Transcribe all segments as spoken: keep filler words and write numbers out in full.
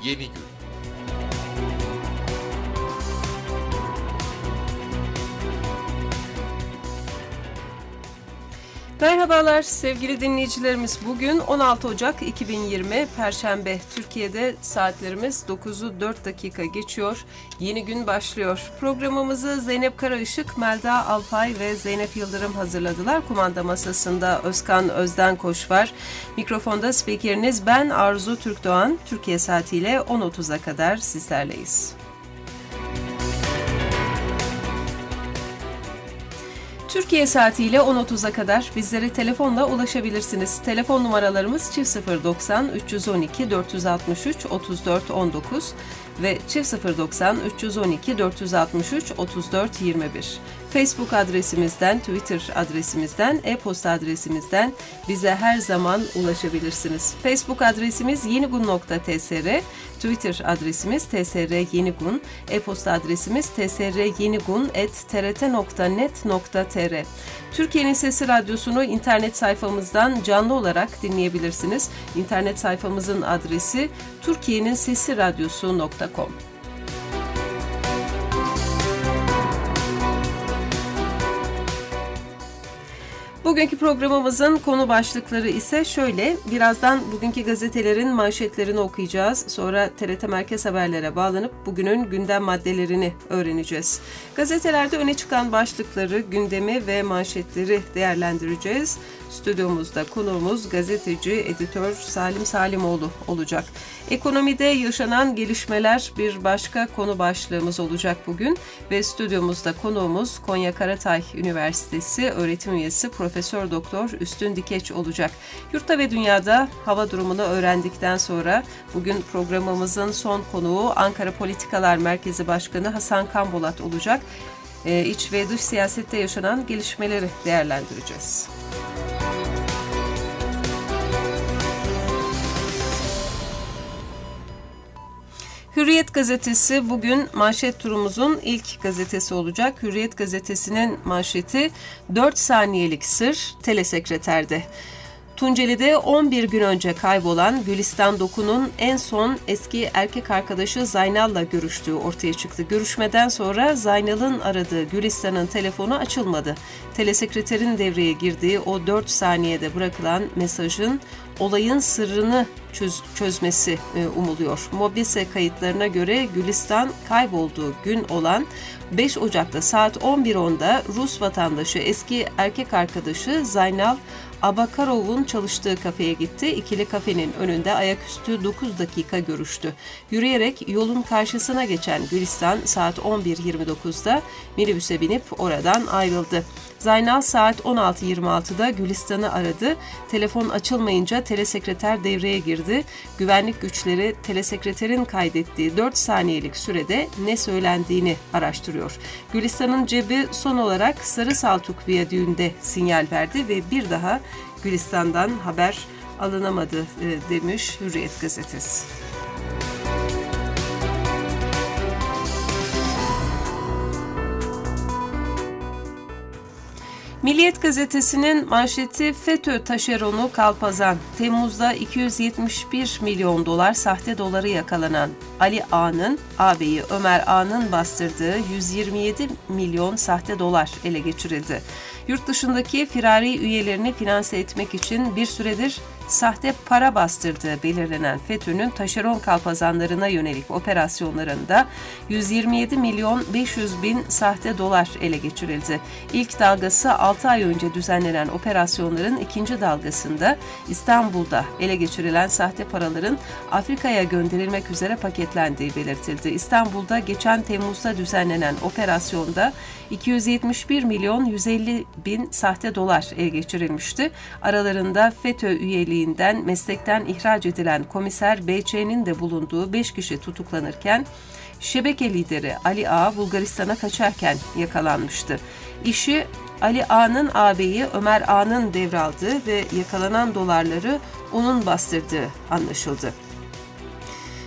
Yeni Gün. Merhabalar sevgili dinleyicilerimiz. Bugün on altı Ocak iki bin yirmi Perşembe. Türkiye'de saatlerimiz dokuzu dört dakika geçiyor. Yeni gün başlıyor. Programımızı Zeynep Karaışık, Melda Alpay ve Zeynep Yıldırım hazırladılar. Kumanda masasında Özkan Özdenkoş var. Mikrofonda spikeriniz ben Arzu Türkdoğan. Türkiye saatiyle on otuza kadar sizlerleyiz. Türkiye saatiyle on otuza kadar bizlere telefonla ulaşabilirsiniz. Telefon numaralarımız çift sıfır doksan üç on iki dört altı üç otuz dört on dokuz ve çift sıfır doksan üç on iki dört altı üç otuz dört yirmi bir. Facebook adresimizden, Twitter adresimizden, e-posta adresimizden bize her zaman ulaşabilirsiniz. Facebook adresimiz yenigun nokta tsr, Twitter adresimiz tsryenigun, e-posta adresimiz tsryenigun at trt nokta net nokta tr. Türkiye'nin Sesi Radyosu'nu internet sayfamızdan canlı olarak dinleyebilirsiniz. İnternet sayfamızın adresi türkiyenin sesi radyosu nokta com. Bugünkü programımızın konu başlıkları ise şöyle. Birazdan bugünkü gazetelerin manşetlerini okuyacağız. Sonra T R T Merkez Haberler'e bağlanıp bugünün gündem maddelerini öğreneceğiz. Gazetelerde öne çıkan başlıkları, gündemi ve manşetleri değerlendireceğiz. Stüdyomuzda konuğumuz gazeteci, editör Salim Salimoğlu olacak. Ekonomide yaşanan gelişmeler bir başka konu başlığımız olacak bugün ve stüdyomuzda konuğumuz Konya Karatay Üniversitesi öğretim üyesi Profesör Doktor Üstün Dikeç olacak. Yurtta ve dünyada hava durumunu öğrendikten sonra bugün programımızın son konuğu Ankara Politikalar Merkezi Başkanı Hasan Kambolat olacak. Ee, iç ve dış siyasette yaşanan gelişmeleri değerlendireceğiz. Hürriyet gazetesi bugün manşet turumuzun ilk gazetesi olacak. Hürriyet gazetesinin manşeti dört saniyelik sır telesekreterde. Tunceli'de on bir gün önce kaybolan Gülistan Doku'nun en son eski erkek arkadaşı Zaynal'la görüştüğü ortaya çıktı. Görüşmeden sonra Zaynal'ın aradığı Gülistan'ın telefonu açılmadı. Telesekreterin devreye girdiği o dört saniyede bırakılan mesajın olayın sırrını çöz, çözmesi e, umuluyor. Mobese kayıtlarına göre Gülistan kaybolduğu gün olan beş Ocak'ta saat on bir onda Rus vatandaşı eski erkek arkadaşı Zaynal Abakarov'un çalıştığı kafeye gitti. İkili kafenin önünde ayaküstü dokuz dakika görüştü. Yürüyerek yolun karşısına geçen Gülistan saat on bir yirmi dokuzda minibüse binip oradan ayrıldı. Zaynal saat on altı yirmi altıda Gülistan'ı aradı. Telefon açılmayınca telesekreter devreye girdi. Güvenlik güçleri telesekreterin kaydettiği dört saniyelik sürede ne söylendiğini araştırıyor. Gülistan'ın cebi son olarak Sarı Saltuk Viyadüğü'nde sinyal verdi ve bir daha Gülistan'dan haber alınamadı e, demiş Hürriyet gazetesi. Milliyet gazetesinin manşeti FETÖ taşeronu Kalpazan. Temmuz'da iki yüz yetmiş bir milyon dolar sahte doları yakalanan Ali Ağa'nın, ağabeyi Ömer Ağa'nın bastırdığı yüz yirmi yedi milyon sahte dolar ele geçirildi. Yurt dışındaki firari üyelerini finanse etmek için bir süredir sahte para bastırdığı belirlenen FETÖ'nün taşeron kalpazanlarına yönelik operasyonlarında yüz yirmi yedi milyon beş yüz bin sahte dolar ele geçirildi. İlk dalgası altı ay önce düzenlenen operasyonların ikinci dalgasında İstanbul'da ele geçirilen sahte paraların Afrika'ya gönderilmek üzere paketlendiği belirtildi. İstanbul'da geçen Temmuz'da düzenlenen operasyonda iki yüz yetmiş bir milyon yüz elli bin sahte dolar ele geçirilmişti. Aralarında FETÖ üyeliğinden meslekten ihraç edilen komiser B Ç'nin de bulunduğu beş kişi tutuklanırken şebeke lideri Ali Ağa Bulgaristan'a kaçarken yakalanmıştı. İşi Ali Ağa'nın ağabeyi Ömer Ağa'nın devraldığı ve yakalanan dolarları onun bastırdığı anlaşıldı.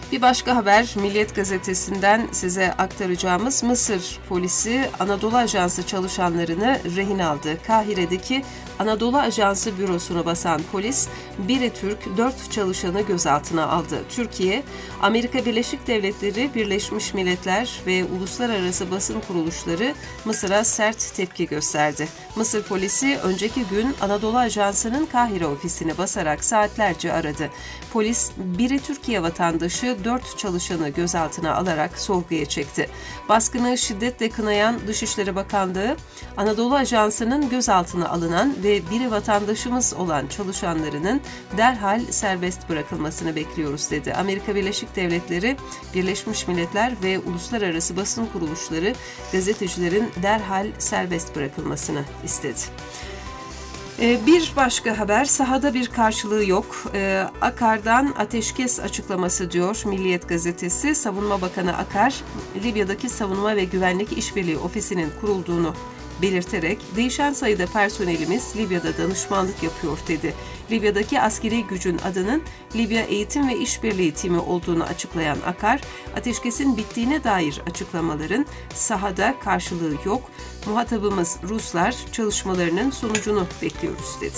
Bir başka haber Milliyet Gazetesi'nden size aktaracağımız Mısır polisi Anadolu Ajansı çalışanlarını rehin aldı. Kahire'deki Anadolu Ajansı bürosunu basan polis, biri Türk, dört çalışanı gözaltına aldı. Türkiye, Amerika Birleşik Devletleri, Birleşmiş Milletler ve uluslararası basın kuruluşları Mısır'a sert tepki gösterdi. Mısır polisi önceki gün Anadolu Ajansı'nın Kahire ofisini basarak saatlerce aradı. Polis, biri Türkiye vatandaşı, dört çalışanı gözaltına alarak sorguya çekti. Baskını şiddetle kınayan Dışişleri Bakanlığı, Anadolu Ajansı'nın gözaltına alınan ve biri vatandaşımız olan çalışanlarının derhal serbest bırakılmasını bekliyoruz dedi. Amerika Birleşik Devletleri, Birleşmiş Milletler ve uluslararası basın kuruluşları gazetecilerin derhal serbest bırakılmasını istedi. Bir başka haber, sahada bir karşılığı yok. Akar'dan ateşkes açıklaması diyor Milliyet Gazetesi. Savunma Bakanı Akar, Libya'daki Savunma ve Güvenlik İşbirliği Ofisi'nin kurulduğunu belirterek değişen sayıda personelimiz Libya'da danışmanlık yapıyor dedi. Libya'daki askeri gücün adının Libya Eğitim ve İşbirliği Timi olduğunu açıklayan Akar, ateşkesin bittiğine dair açıklamaların sahada karşılığı yok. Muhatabımız Ruslar, çalışmalarının sonucunu bekliyoruz dedi.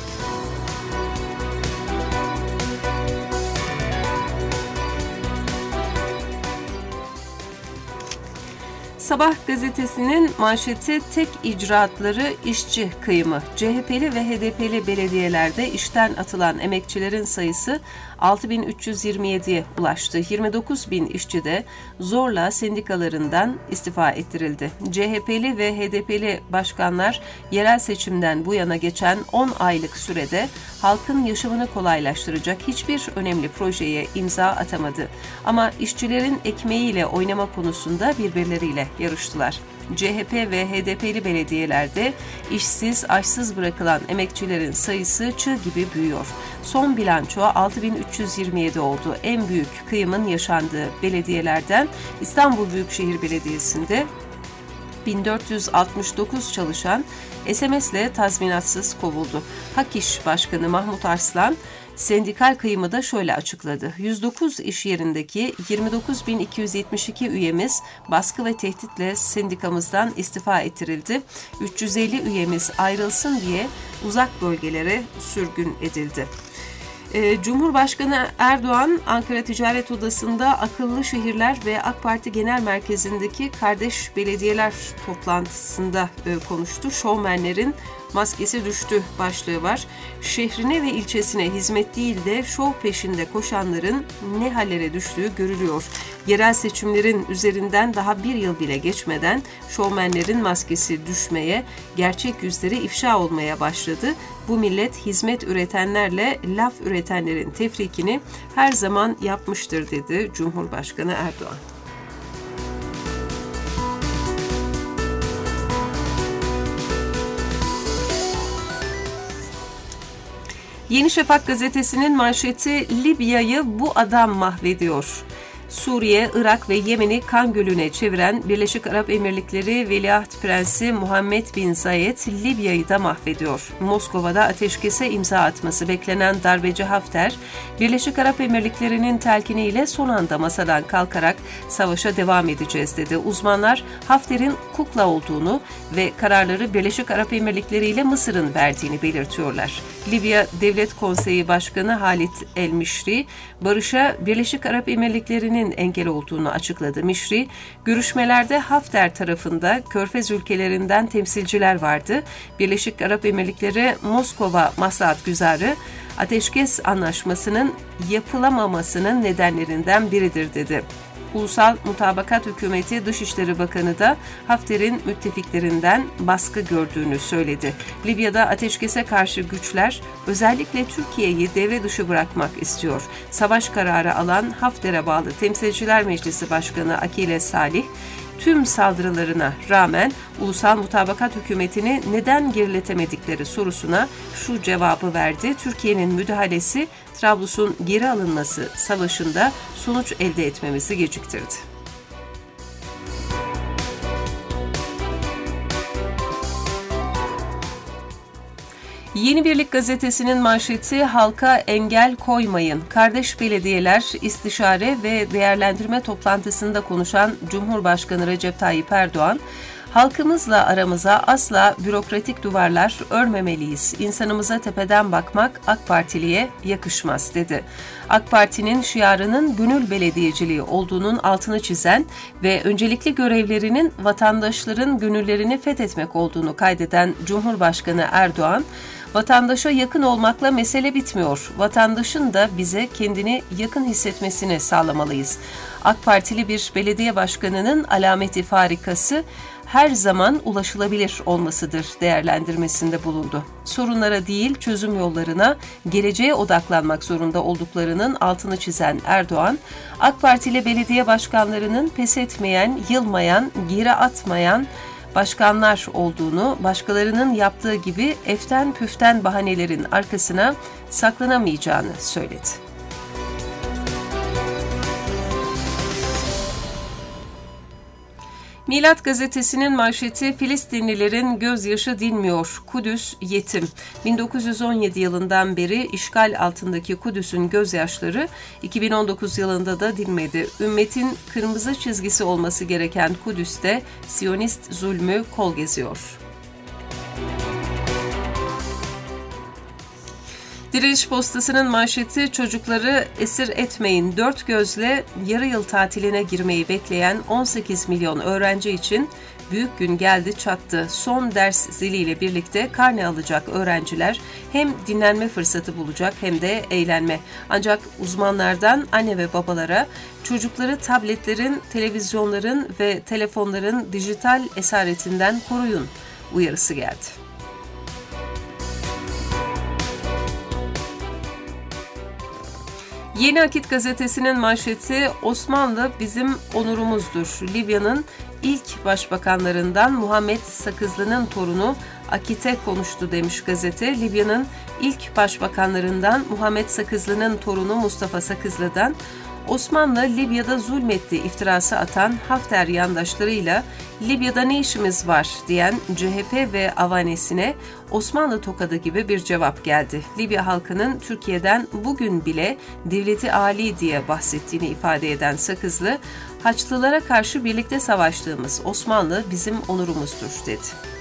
Sabah gazetesinin manşeti tek icraatları işçi kıyımı. C H P'li ve H D P'li belediyelerde işten atılan emekçilerin sayısı altı bin üç yüz yirmi yediye ulaştı. yirmi dokuz bin işçi de zorla sendikalarından istifa ettirildi. C H P'li ve H D P'li başkanlar yerel seçimden bu yana geçen on aylık sürede halkın yaşamını kolaylaştıracak hiçbir önemli projeye imza atamadı. Ama işçilerin ekmeğiyle oynama konusunda birbirleriyle yarıştılar. C H P ve H D P'li belediyelerde işsiz, açsız bırakılan emekçilerin sayısı çığ gibi büyüyor. Son bilanço altı bin üç yüz yirmi yedi oldu. En büyük kıyımın yaşandığı belediyelerden İstanbul Büyükşehir Belediyesi'nde bin dört yüz altmış dokuz çalışan S M S'le tazminatsız kovuldu. Hak İş Başkanı Mahmut Arslan, sendikal kıyımı da şöyle açıkladı. yüz dokuz iş yerindeki yirmi dokuz bin iki yüz yetmiş iki üyemiz baskı ve tehditle sendikamızdan istifa ettirildi. üç yüz elli üyemiz ayrılsın diye uzak bölgelere sürgün edildi. Cumhurbaşkanı Erdoğan, Ankara Ticaret Odası'nda akıllı şehirler ve AK Parti Genel Merkezi'ndeki kardeş belediyeler toplantısında konuştu. Şovmenlerin maskesi düştü başlığı var. Şehrine ve ilçesine hizmet değil de şov peşinde koşanların ne hallere düştüğü görülüyor. Yerel seçimlerin üzerinden daha bir yıl bile geçmeden şovmenlerin maskesi düşmeye, gerçek yüzleri ifşa olmaya başladı. Bu millet hizmet üretenlerle laf üretenlerin tefrikini her zaman yapmıştır dedi Cumhurbaşkanı Erdoğan. Yeni Şafak gazetesinin manşeti Libya'yı bu adam mahvediyor. Suriye, Irak ve Yemen'i kan gölüne çeviren Birleşik Arap Emirlikleri Veliaht Prensi Muhammed Bin Zayed, Libya'yı da mahvediyor. Moskova'da ateşkese imza atması beklenen darbeci Hafter, Birleşik Arap Emirlikleri'nin telkiniyle son anda masadan kalkarak savaşa devam edeceğiz dedi. Uzmanlar Hafter'in kukla olduğunu ve kararları Birleşik Arap Emirlikleri ile Mısır'ın verdiğini belirtiyorlar. Libya Devlet Konseyi Başkanı Halit El-Mişri, barışa Birleşik Arap Emirlikleri'nin engel olduğunu açıkladı. Mişri, görüşmelerde Hafter tarafında Körfez ülkelerinden temsilciler vardı. Birleşik Arap Emirlikleri Moskova maslahatgüzarı, ateşkes anlaşmasının yapılamamasının nedenlerinden biridir dedi. Ulusal Mutabakat Hükümeti Dışişleri Bakanı da Hafter'in müttefiklerinden baskı gördüğünü söyledi. Libya'da ateşkese karşı güçler özellikle Türkiye'yi devre dışı bırakmak istiyor. Savaş kararı alan Hafter'e bağlı Temsilciler Meclisi Başkanı Akile Salih, tüm saldırılarına rağmen Ulusal Mutabakat Hükümeti'ni neden geriletemedikleri sorusuna şu cevabı verdi. Türkiye'nin müdahalesi Trablus'un geri alınması savaşında sonuç elde etmemizi geciktirdi. Yeni Birlik gazetesinin manşeti halka engel koymayın. Kardeş belediyeler istişare ve değerlendirme toplantısında konuşan Cumhurbaşkanı Recep Tayyip Erdoğan, halkımızla aramıza asla bürokratik duvarlar örmemeliyiz. İnsanımıza tepeden bakmak AK Partiliye yakışmaz dedi. AK Parti'nin şiarının gönül belediyeciliği olduğunun altını çizen ve öncelikli görevlerinin vatandaşların gönüllerini fethetmek olduğunu kaydeden Cumhurbaşkanı Erdoğan, vatandaşa yakın olmakla mesele bitmiyor. Vatandaşın da bize kendini yakın hissetmesini sağlamalıyız. AK Partili bir belediye başkanının alameti farikası her zaman ulaşılabilir olmasıdır değerlendirmesinde bulundu. Sorunlara değil, çözüm yollarına, geleceğe odaklanmak zorunda olduklarının altını çizen Erdoğan, AK Partili belediye başkanlarının pes etmeyen, yılmayan, geri atmayan başkanlar olduğunu, başkalarının yaptığı gibi eften püften bahanelerin arkasına saklanamayacağını söyledi. Milat gazetesinin manşeti Filistinlilerin gözyaşı dinmiyor. Kudüs yetim. bin dokuz yüz on yedi yılından beri işgal altındaki Kudüs'ün gözyaşları iki bin on dokuz yılında da dinmedi. Ümmetin kırmızı çizgisi olması gereken Kudüs'te Siyonist zulmü kol geziyor. Diriliş Postası'nın manşeti çocukları esir etmeyin. Dört gözle yarı yıl tatiline girmeyi bekleyen on sekiz milyon öğrenci için büyük gün geldi çattı. Son ders ziliyle birlikte karne alacak öğrenciler hem dinlenme fırsatı bulacak hem de eğlenme. Ancak uzmanlardan anne ve babalara çocukları tabletlerin, televizyonların ve telefonların dijital esaretinden koruyun uyarısı geldi. Yeni Akit gazetesinin manşeti Osmanlı bizim onurumuzdur. Libya'nın ilk başbakanlarından Muhammed Sakızlı'nın torunu Akit'e konuştu demiş gazete. Libya'nın ilk başbakanlarından Muhammed Sakızlı'nın torunu Mustafa Sakızlı'dan Osmanlı Libya'da zulmetti iftirası atan Hafter yandaşlarıyla Libya'da ne işimiz var diyen C H P ve avanesine Osmanlı tokadı gibi bir cevap geldi. Libya halkının Türkiye'den bugün bile devleti âli diye bahsettiğini ifade eden Sakızlı, Haçlılara karşı birlikte savaştığımız Osmanlı bizim onurumuzdur dedi.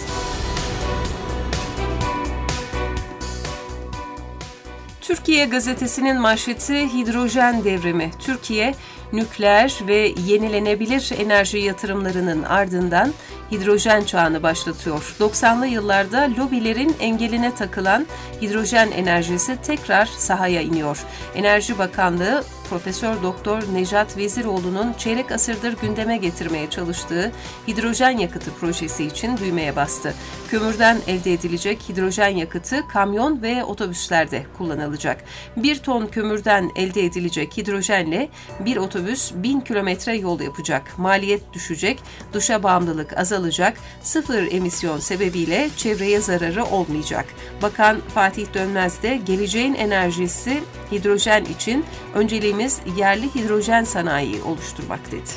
Türkiye gazetesinin manşeti hidrojen devrimi. Türkiye, nükleer ve yenilenebilir enerji yatırımlarının ardından hidrojen çağını başlatıyor. doksanlı yıllarda lobilerin engeline takılan hidrojen enerjisi tekrar sahaya iniyor. Enerji Bakanlığı, Profesör Doktor Nejat Veziroğlu'nun çeyrek asırdır gündeme getirmeye çalıştığı hidrojen yakıtı projesi için düğmeye bastı. Kömürden elde edilecek hidrojen yakıtı kamyon ve otobüslerde kullanılacak. Bir ton kömürden elde edilecek hidrojenle bir otobüs bin kilometre yol yapacak. Maliyet düşecek, dışa bağımlılık azalacak, sıfır emisyon sebebiyle çevreye zararı olmayacak. Bakan Fatih Dönmez de geleceğin enerjisi hidrojen için önceliğimiz yerli hidrojen sanayi oluşturmak dedi.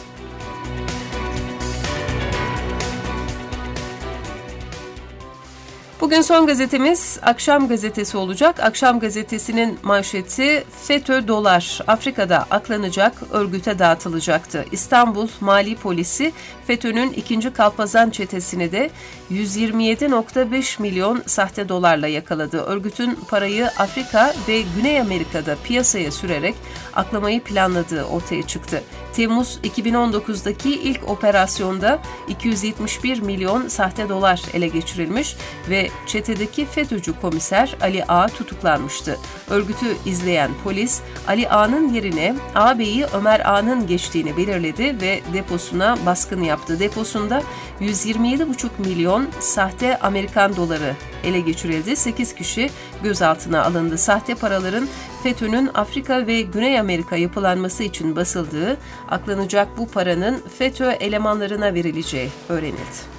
Bugün son gazetemiz Akşam Gazetesi olacak. Akşam Gazetesi'nin manşeti FETÖ dolar Afrika'da aklanacak, örgüte dağıtılacaktı. İstanbul Mali Polisi FETÖ'nün ikinci Kalpazan çetesini de yüz yirmi yedi virgül beş milyon sahte dolarla yakaladı. Örgütün parayı Afrika ve Güney Amerika'da piyasaya sürerek aklamayı planladığı ortaya çıktı. Temmuz iki bin on dokuzdaki ilk operasyonda iki yüz yetmiş bir milyon sahte dolar ele geçirilmiş ve çetedeki FETÖ'cü komiser Ali A tutuklanmıştı. Örgütü izleyen polis Ali A'nın yerine ağabeyi Ömer A'nın geçtiğini belirledi ve deposuna baskın yaptı. Deposunda yüz yirmi yedi virgül beş milyon sahte Amerikan doları ele geçirildi. sekiz kişi gözaltına alındı. Sahte paraların FETÖ'nün Afrika ve Güney Amerika yapılanması için basıldığı, aklanacak bu paranın FETÖ elemanlarına verileceği öğrenildi.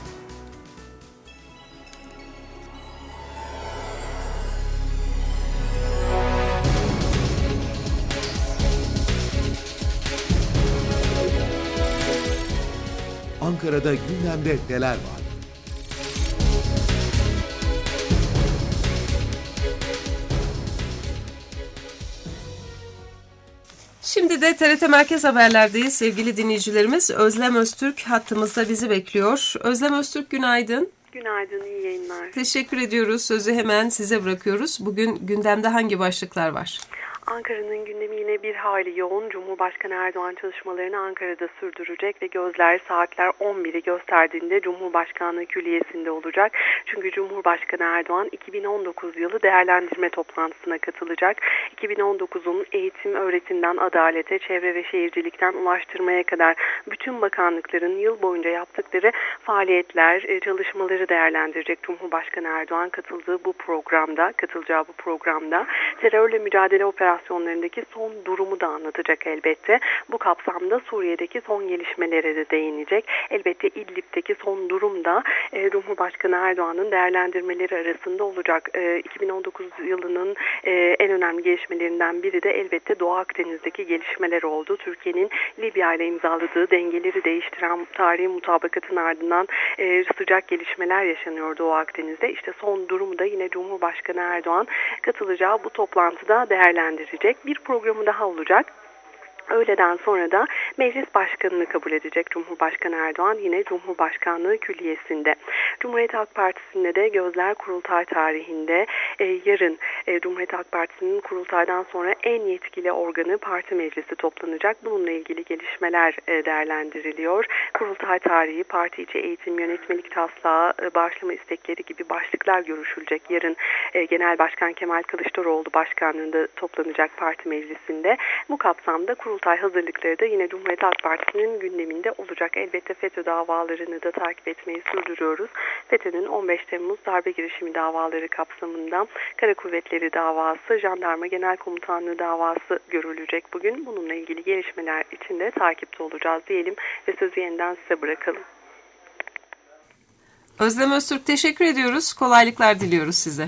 Ankara'da gündemde neler var? Şimdi de T R T Merkez Haberler'deyiz sevgili dinleyicilerimiz. Özlem Öztürk hattımızda bizi bekliyor. Özlem Öztürk, günaydın. Günaydın, iyi yayınlar. Teşekkür ediyoruz. Sözü hemen size bırakıyoruz. Bugün gündemde hangi başlıklar var? Ankara'nın gündemi yine bir hayli yoğun. Cumhurbaşkanı Erdoğan çalışmalarını Ankara'da sürdürecek ve gözler saatler on biri gösterdiğinde Cumhurbaşkanlığı Külliyesi'nde olacak. Çünkü Cumhurbaşkanı Erdoğan iki bin on dokuz yılı değerlendirme toplantısına katılacak. iki bin on dokuzun eğitim, öğretimden adalete, çevre ve şehircilikten ulaştırmaya kadar bütün bakanlıkların yıl boyunca yaptıkları faaliyetler, çalışmaları değerlendirecek Cumhurbaşkanı Erdoğan katıldığı bu programda, katılacağı bu programda terörle mücadele operasyonu operasyonlarındaki son durumu da anlatacak elbette. Bu kapsamda Suriye'deki son gelişmelere de değinecek. Elbette İdlib'deki son durum da e, Cumhurbaşkanı Erdoğan'ın değerlendirmeleri arasında olacak. E, iki bin on dokuz yılının e, en önemli gelişmelerinden biri de elbette Doğu Akdeniz'deki gelişmeler oldu. Türkiye'nin Libya ile imzaladığı dengeleri değiştiren tarihi mutabakatın ardından e, sıcak gelişmeler yaşanıyor Doğu Akdeniz'de. İşte son durumu da yine Cumhurbaşkanı Erdoğan katılacağı bu toplantıda değerlendirecek. Bir programı daha olacak. Öğleden sonra da meclis başkanını kabul edecek Cumhurbaşkanı Erdoğan yine Cumhurbaşkanlığı Külliyesi'nde. Cumhuriyet Halk Partisi'nde de gözler kurultay tarihinde. E, yarın e, Cumhuriyet Halk Partisi'nin kurultaydan sonra en yetkili organı parti meclisi toplanacak. Bununla ilgili gelişmeler e, değerlendiriliyor. Kurultay tarihi, parti içi eğitim, yönetmelik taslağı, e, bağışlama istekleri gibi başlıklar görüşülecek. Yarın e, Genel Başkan Kemal Kılıçdaroğlu başkanlığında toplanacak parti meclisinde. Bu kapsamda kurultay hazırlıkları da yine Cumhuriyet Halk Partisi'nin gündeminde olacak. Elbette FETÖ davalarını da takip etmeyi sürdürüyoruz. FETÖ'nün on beş Temmuz darbe girişimi davaları kapsamında Kara Kuvvetleri davası, Jandarma Genel Komutanlığı davası görülecek bugün. Bununla ilgili gelişmeler için de takipte olacağız diyelim ve sözü yeniden size bırakalım. Özlem Öztürk, teşekkür ediyoruz. Kolaylıklar diliyoruz size.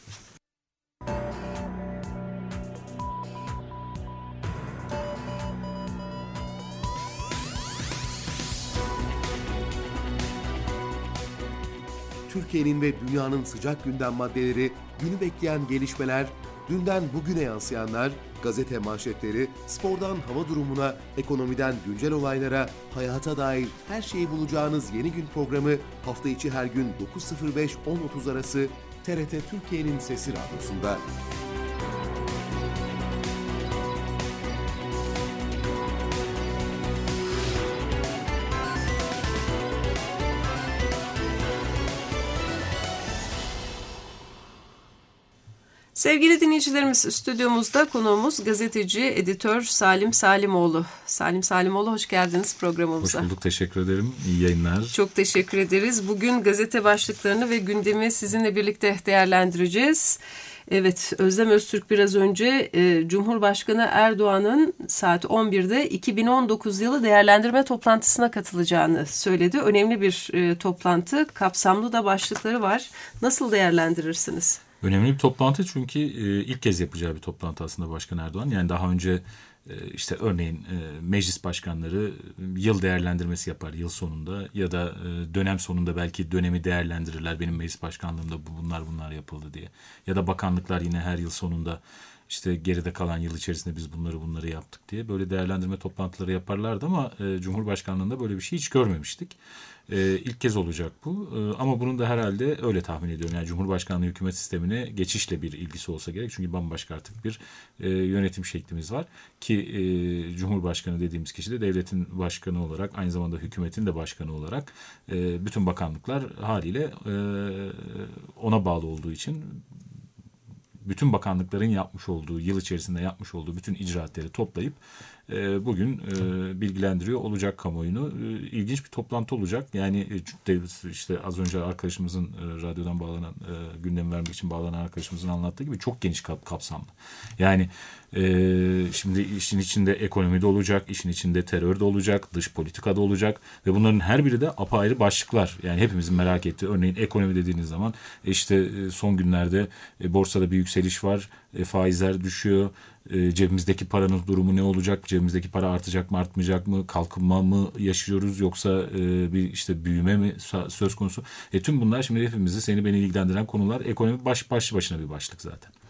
Türkiye'nin ve dünyanın sıcak gündem maddeleri, günü bekleyen gelişmeler, dünden bugüne yansıyanlar, gazete manşetleri, spordan hava durumuna, ekonomiden güncel olaylara, hayata dair her şeyi bulacağınız Yeni Gün programı hafta içi her gün dokuz sıfır beş on otuz arası T R T Türkiye'nin Sesi Radyosu'nda. Sevgili dinleyicilerimiz, stüdyomuzda konuğumuz gazeteci, editör Salim Salimoğlu. Salim Salimoğlu, hoş geldiniz programımıza. Hoş bulduk, teşekkür ederim. İyi yayınlar. Çok teşekkür ederiz. Bugün gazete başlıklarını ve gündemi sizinle birlikte değerlendireceğiz. Evet, Özlem Öztürk biraz önce e, Cumhurbaşkanı Erdoğan'ın saat on birde iki bin on dokuz yılı değerlendirme toplantısına katılacağını söyledi. Önemli bir e, toplantı, kapsamlı da başlıkları var. Nasıl değerlendirirsiniz? Önemli bir toplantı çünkü e, ilk kez yapacağı bir toplantı aslında Başkan Erdoğan. Yani daha önce e, işte örneğin e, meclis başkanları yıl değerlendirmesi yapar yıl sonunda ya da e, dönem sonunda belki dönemi değerlendirirler. Benim meclis başkanlığımda bunlar bunlar yapıldı diye. Ya da bakanlıklar yine her yıl sonunda işte geride kalan yıl içerisinde biz bunları bunları yaptık diye böyle değerlendirme toplantıları yaparlardı ama e, Cumhurbaşkanlığında böyle bir şey hiç görmemiştik. E, ilk kez olacak bu e, ama bunun da herhalde öyle tahmin ediyorum. Yani Cumhurbaşkanlığı hükümet sistemine geçişle bir ilgisi olsa gerek. Çünkü bambaşka artık bir e, yönetim şeklimiz var ki e, Cumhurbaşkanı dediğimiz kişi de devletin başkanı olarak aynı zamanda hükümetin de başkanı olarak e, bütün bakanlıklar haliyle e, ona bağlı olduğu için bütün bakanlıkların yapmış olduğu, yıl içerisinde yapmış olduğu bütün icraatleri toplayıp e, bugün e, bilgilendiriyor olacak kamuoyunu. E, ilginç bir toplantı olacak. Yani e, işte az önce arkadaşımızın e, radyodan bağlanan, e, gündemi vermek için bağlanan arkadaşımızın anlattığı gibi çok geniş kap, kapsamlı. Yani e, şimdi işin içinde ekonomi de olacak, işin içinde terör de olacak, dış politika da olacak ve bunların her biri de apayrı başlıklar. Yani hepimizin merak ettiği, örneğin ekonomi dediğiniz zaman e, işte e, son günlerde e, borsada bir yükseliş var, e, faizler düşüyor. E, cebimizdeki paranın durumu ne olacak? Cebimizdeki para artacak mı, artmayacak mı? Kalkınma mı yaşıyoruz yoksa e, bir işte büyüme mi söz konusu? E, tüm bunlar şimdi hepimizi, seni beni ilgilendiren konular. Ekonomi baş başlı başına bir başlık zaten.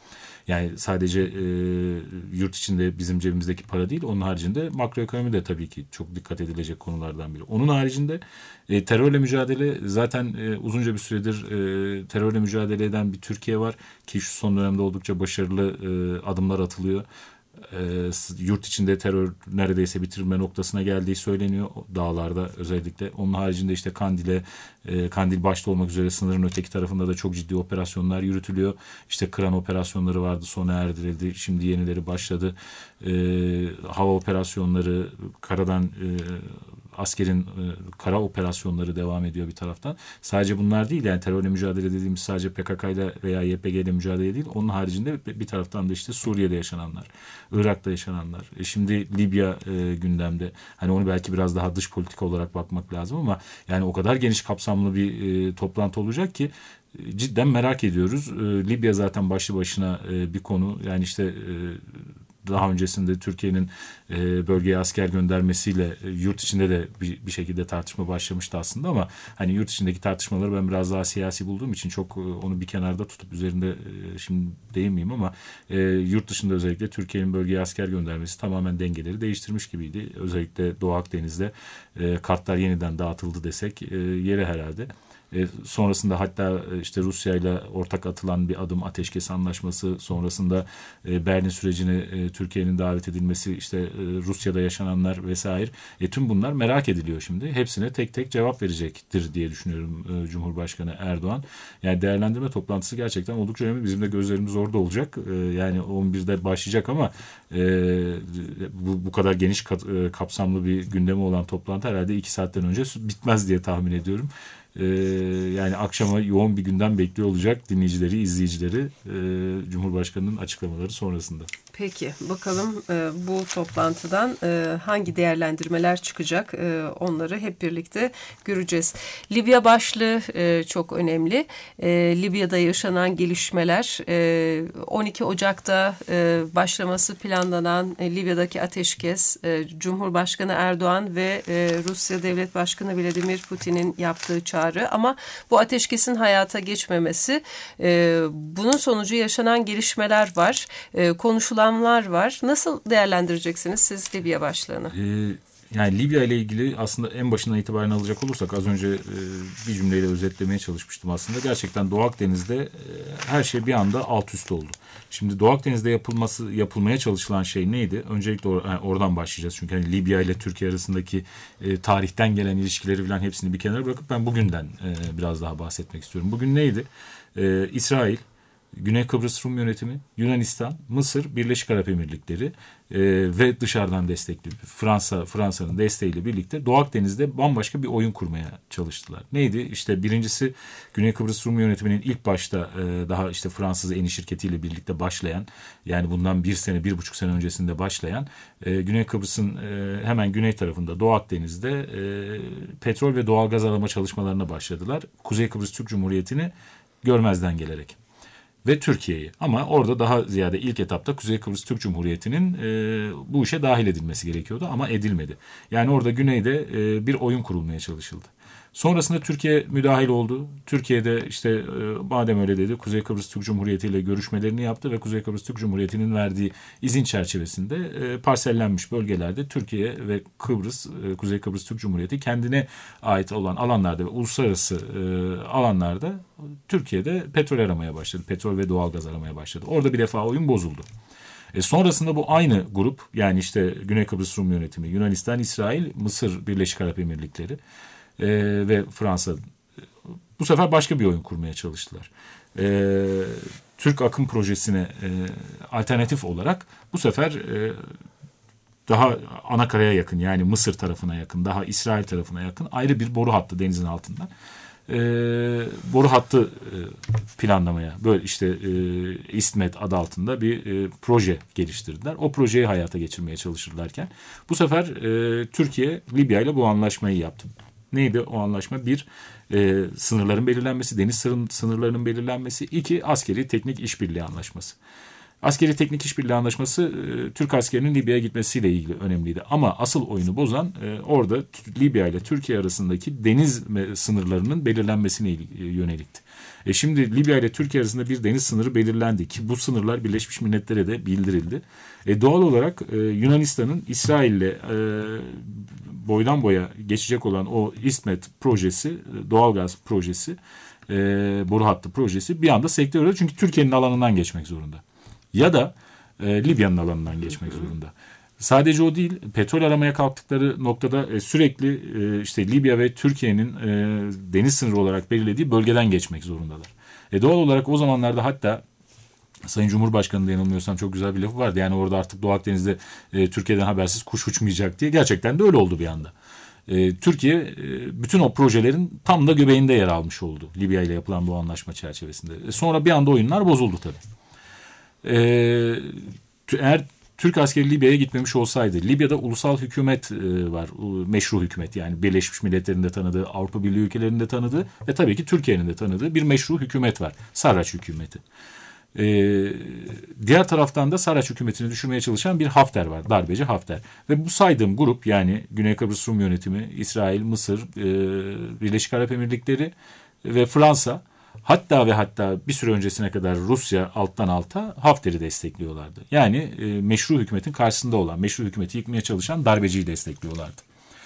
Yani sadece e, yurt içinde bizim cebimizdeki para değil, onun haricinde makroekonomi de tabii ki çok dikkat edilecek konulardan biri. Onun haricinde e, terörle mücadele zaten e, uzunca bir süredir e, terörle mücadele eden bir Türkiye var ki şu son dönemde oldukça başarılı e, adımlar atılıyor. E, yurt içinde terör neredeyse bitirme noktasına geldiği söyleniyor dağlarda özellikle. Onun haricinde işte Kandil'e, e, Kandil başta olmak üzere sınırın öteki tarafında da çok ciddi operasyonlar yürütülüyor. İşte Kıran operasyonları vardı, sona erdirildi. Şimdi yenileri başladı. E, hava operasyonları, karadan e, askerin e, kara operasyonları devam ediyor bir taraftan. Sadece bunlar değil, yani terörle mücadele dediğimiz sadece P K K ile veya Y P G ile mücadele değil. Onun haricinde bir taraftan da işte Suriye'de yaşananlar, Irak'ta yaşananlar. E şimdi Libya e, gündemde. Hani onu belki biraz daha dış politika olarak bakmak lazım ama yani o kadar geniş kapsamlı bir e, toplantı olacak ki e, cidden merak ediyoruz. E, Libya zaten başlı başına e, bir konu. Yani işte e, daha öncesinde Türkiye'nin e, bölgeye asker göndermesiyle e, yurt içinde de bir, bir şekilde tartışma başlamıştı aslında ama hani yurt içindeki tartışmaları ben biraz daha siyasi bulduğum için çok e, onu bir kenarda tutup üzerinde e, şimdi değinmeyeyim ama e, yurt dışında özellikle Türkiye'nin bölgeye asker göndermesi tamamen dengeleri değiştirmiş gibiydi. Özellikle Doğu Akdeniz'de e, kartlar yeniden dağıtıldı desek e, yeri herhalde. E, sonrasında hatta işte Rusya ile ortak atılan bir adım ateşkes anlaşması, sonrasında e, Berlin sürecine e, Türkiye'nin davet edilmesi, işte e, Rusya'da yaşananlar vesaire. E, tüm bunlar merak ediliyor şimdi. Hepsine tek tek cevap verecektir diye düşünüyorum e, Cumhurbaşkanı Erdoğan. Yani değerlendirme toplantısı gerçekten oldukça önemli. Bizim de gözlerimiz orada olacak. E, yani on birde başlayacak ama e, bu, bu kadar geniş kat, e, kapsamlı bir gündemi olan toplantı herhalde iki saatten önce bitmez diye tahmin ediyorum. Ee, yani akşama yoğun bir gündem bekliyor olacak dinleyicileri, izleyicileri e, Cumhurbaşkanı'nın açıklamaları sonrasında. Peki bakalım e, bu toplantıdan e, hangi değerlendirmeler çıkacak, e, onları hep birlikte göreceğiz. Libya başlığı e, çok önemli. E, Libya'da yaşanan gelişmeler, e, on iki Ocak'ta e, başlaması planlanan e, Libya'daki ateşkes, e, Cumhurbaşkanı Erdoğan ve e, Rusya Devlet Başkanı Vladimir Putin'in yaptığı çağrı, ama bu ateşkesin hayata geçmemesi, e, bunun sonucu yaşanan gelişmeler var, e, konuşulan var. Nasıl değerlendireceksiniz siz Libya başlığını? Ee, yani Libya ile ilgili aslında en başından itibaren alacak olursak az önce e, bir cümleyle özetlemeye çalışmıştım aslında. Gerçekten Doğu Akdeniz'de e, her şey bir anda alt üst oldu. Şimdi Doğu Akdeniz'de yapılması yapılmaya çalışılan şey neydi? Öncelikle or- yani oradan başlayacağız. Çünkü hani Libya ile Türkiye arasındaki e, tarihten gelen ilişkileri falan hepsini bir kenara bırakıp ben bugünden e, biraz daha bahsetmek istiyorum. Bugün neydi? E, İsrail, Güney Kıbrıs Rum Yönetimi, Yunanistan, Mısır, Birleşik Arap Emirlikleri e, ve dışarıdan destekli Fransa, Fransa'nın desteğiyle birlikte Doğu Akdeniz'de bambaşka bir oyun kurmaya çalıştılar. Neydi? İşte birincisi Güney Kıbrıs Rum Yönetimi'nin ilk başta e, daha işte Fransız Eni şirketiyle birlikte başlayan, yani bundan bir sene, bir buçuk sene öncesinde başlayan e, Güney Kıbrıs'ın e, hemen güney tarafında Doğu Akdeniz'de e, petrol ve doğalgaz arama çalışmalarına başladılar. Kuzey Kıbrıs Türk Cumhuriyeti'ni görmezden gelerek. Ve Türkiye'yi. Ama orada daha ziyade ilk etapta Kuzey Kıbrıs Türk Cumhuriyeti'nin e, bu işe dahil edilmesi gerekiyordu ama edilmedi. Yani orada güneyde e, bir oyun kurulmaya çalışıldı. Sonrasında Türkiye müdahil oldu. Türkiye'de işte e, madem öyle dedi, Kuzey Kıbrıs Türk Cumhuriyeti ile görüşmelerini yaptı ve Kuzey Kıbrıs Türk Cumhuriyeti'nin verdiği izin çerçevesinde e, parsellenmiş bölgelerde Türkiye ve Kıbrıs, e, Kuzey Kıbrıs Türk Cumhuriyeti kendine ait olan alanlarda ve uluslararası e, alanlarda Türkiye'de petrol aramaya başladı. Petrol ve doğalgaz aramaya başladı. Orada bir defa oyun bozuldu. E sonrasında bu aynı grup, yani işte Güney Kıbrıs Rum Yönetimi, Yunanistan, İsrail, Mısır, Birleşik Arap Emirlikleri e, ve Fransa bu sefer başka bir oyun kurmaya çalıştılar. E, Türk Akım Projesi'ne e, alternatif olarak bu sefer e, daha anakaraya yakın, yani Mısır tarafına yakın, daha İsrail tarafına yakın ayrı bir boru hattı denizin altından. E, boru hattı e, planlamaya, böyle işte e, İSTMET adı altında bir e, proje geliştirdiler. O projeyi hayata geçirmeye çalışırlarken bu sefer e, Türkiye Libya ile bu anlaşmayı yaptı. Neydi o anlaşma? Bir, e, sınırların belirlenmesi, deniz sınırlarının belirlenmesi. İki, askeri teknik işbirliği anlaşması. Askeri teknik işbirliği anlaşması e, Türk askerinin Libya'ya gitmesiyle ilgili önemliydi. Ama asıl oyunu bozan e, orada Libya ile Türkiye arasındaki deniz sınırlarının belirlenmesine yönelikti. E şimdi Libya ile Türkiye arasında bir deniz sınırı belirlendi ki bu sınırlar Birleşmiş Milletler'e de bildirildi. E doğal olarak e, Yunanistan'ın İsrail'le e, boydan boya geçecek olan o İsmet projesi, doğalgaz projesi, e, boru hattı projesi bir anda sekteye uğradı. Çünkü Türkiye'nin alanından geçmek zorunda. Ya da e, Libya'nın alanından geçmek zorunda. Sadece o değil, petrol aramaya kalktıkları noktada e, sürekli e, işte Libya ve Türkiye'nin e, deniz sınırı olarak belirlediği bölgeden geçmek zorundalar. E, doğal olarak o zamanlarda hatta Sayın Cumhurbaşkanı'nda yanılmıyorsam çok güzel bir lafı vardı. Yani orada artık Doğu Akdeniz'de e, Türkiye'den habersiz kuş uçmayacak diye. Gerçekten de öyle oldu bir anda. E, Türkiye e, bütün o projelerin tam da göbeğinde yer almış oldu Libya ile yapılan bu anlaşma çerçevesinde. E, sonra bir anda oyunlar bozuldu tabii. E, eğer Türk askeri Libya'ya gitmemiş olsaydı, Libya'da ulusal hükümet e, var, meşru hükümet, yani Birleşmiş Milletler'in de tanıdığı, Avrupa Birliği ülkelerinin de tanıdığı ve tabii ki Türkiye'nin de tanıdığı bir meşru hükümet var, Sarraç hükümeti. Ee, diğer taraftan da Sarraç hükümetini düşürmeye çalışan bir Hafter var, darbeci Hafter. Ve bu saydığım grup, yani Güney Kıbrıs Rum yönetimi, İsrail, Mısır, e, Birleşik Arap Emirlikleri ve Fransa, hatta ve hatta bir süre öncesine kadar Rusya alttan alta Hafter'i destekliyorlardı. Yani e, meşru hükümetin karşısında olan, meşru hükümeti yıkmaya çalışan darbeciyi destekliyorlardı.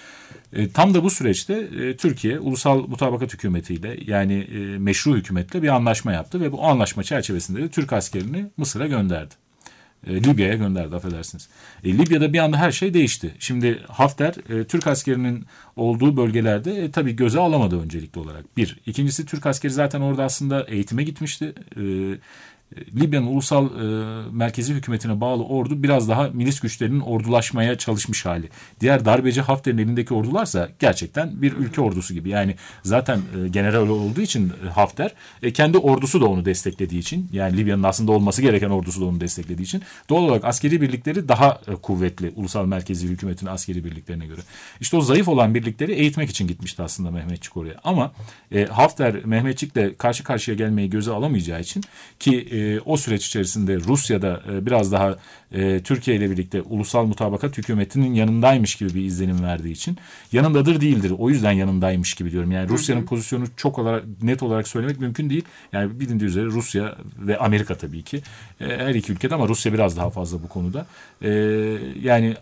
E, tam da bu süreçte e, Türkiye Ulusal Mutabakat Hükümeti'yle, yani e, meşru hükümetle bir anlaşma yaptı ve bu anlaşma çerçevesinde de Türk askerini Mısır'a gönderdi. E, Libya'ya gönderdi, affedersiniz. E, Libya'da bir anda her şey değişti. Şimdi Hafter e, Türk askerinin olduğu bölgelerde e, tabii göze alamadı öncelikli olarak. Bir. İkincisi, Türk askeri zaten orada aslında eğitime gitmişti. E, Libya'nın ulusal e, merkezi hükümetine bağlı ordu biraz daha milis güçlerinin ordulaşmaya çalışmış hali. Diğer darbeci Hafter'in elindeki ordularsa gerçekten bir ülke ordusu gibi. Yani zaten e, general olduğu için e, Hafter e, kendi ordusu da onu desteklediği için, yani Libya'nın aslında olması gereken ordusu da onu desteklediği için doğal olarak askeri birlikleri daha e, kuvvetli ulusal merkezi hükümetin askeri birliklerine göre. İşte o zayıf olan birlikleri eğitmek için gitmişti aslında Mehmetçik oraya. Ama e, Hafter Mehmetçik'le karşı karşıya gelmeyi göze alamayacağı için, ki e, o süreç içerisinde Rusya'da e, biraz daha e, Türkiye ile birlikte ulusal mutabakat hükümetinin yanındaymış gibi bir izlenim verdiği için, yanındadır değildir, o yüzden yanındaymış gibi diyorum. Yani Rusya'nın pozisyonu çok olarak net olarak söylemek mümkün değil. Yani bilindiği üzere Rusya ve Amerika tabii ki e, her iki ülkede, ama Rusya biraz daha fazla bu konuda. E, yani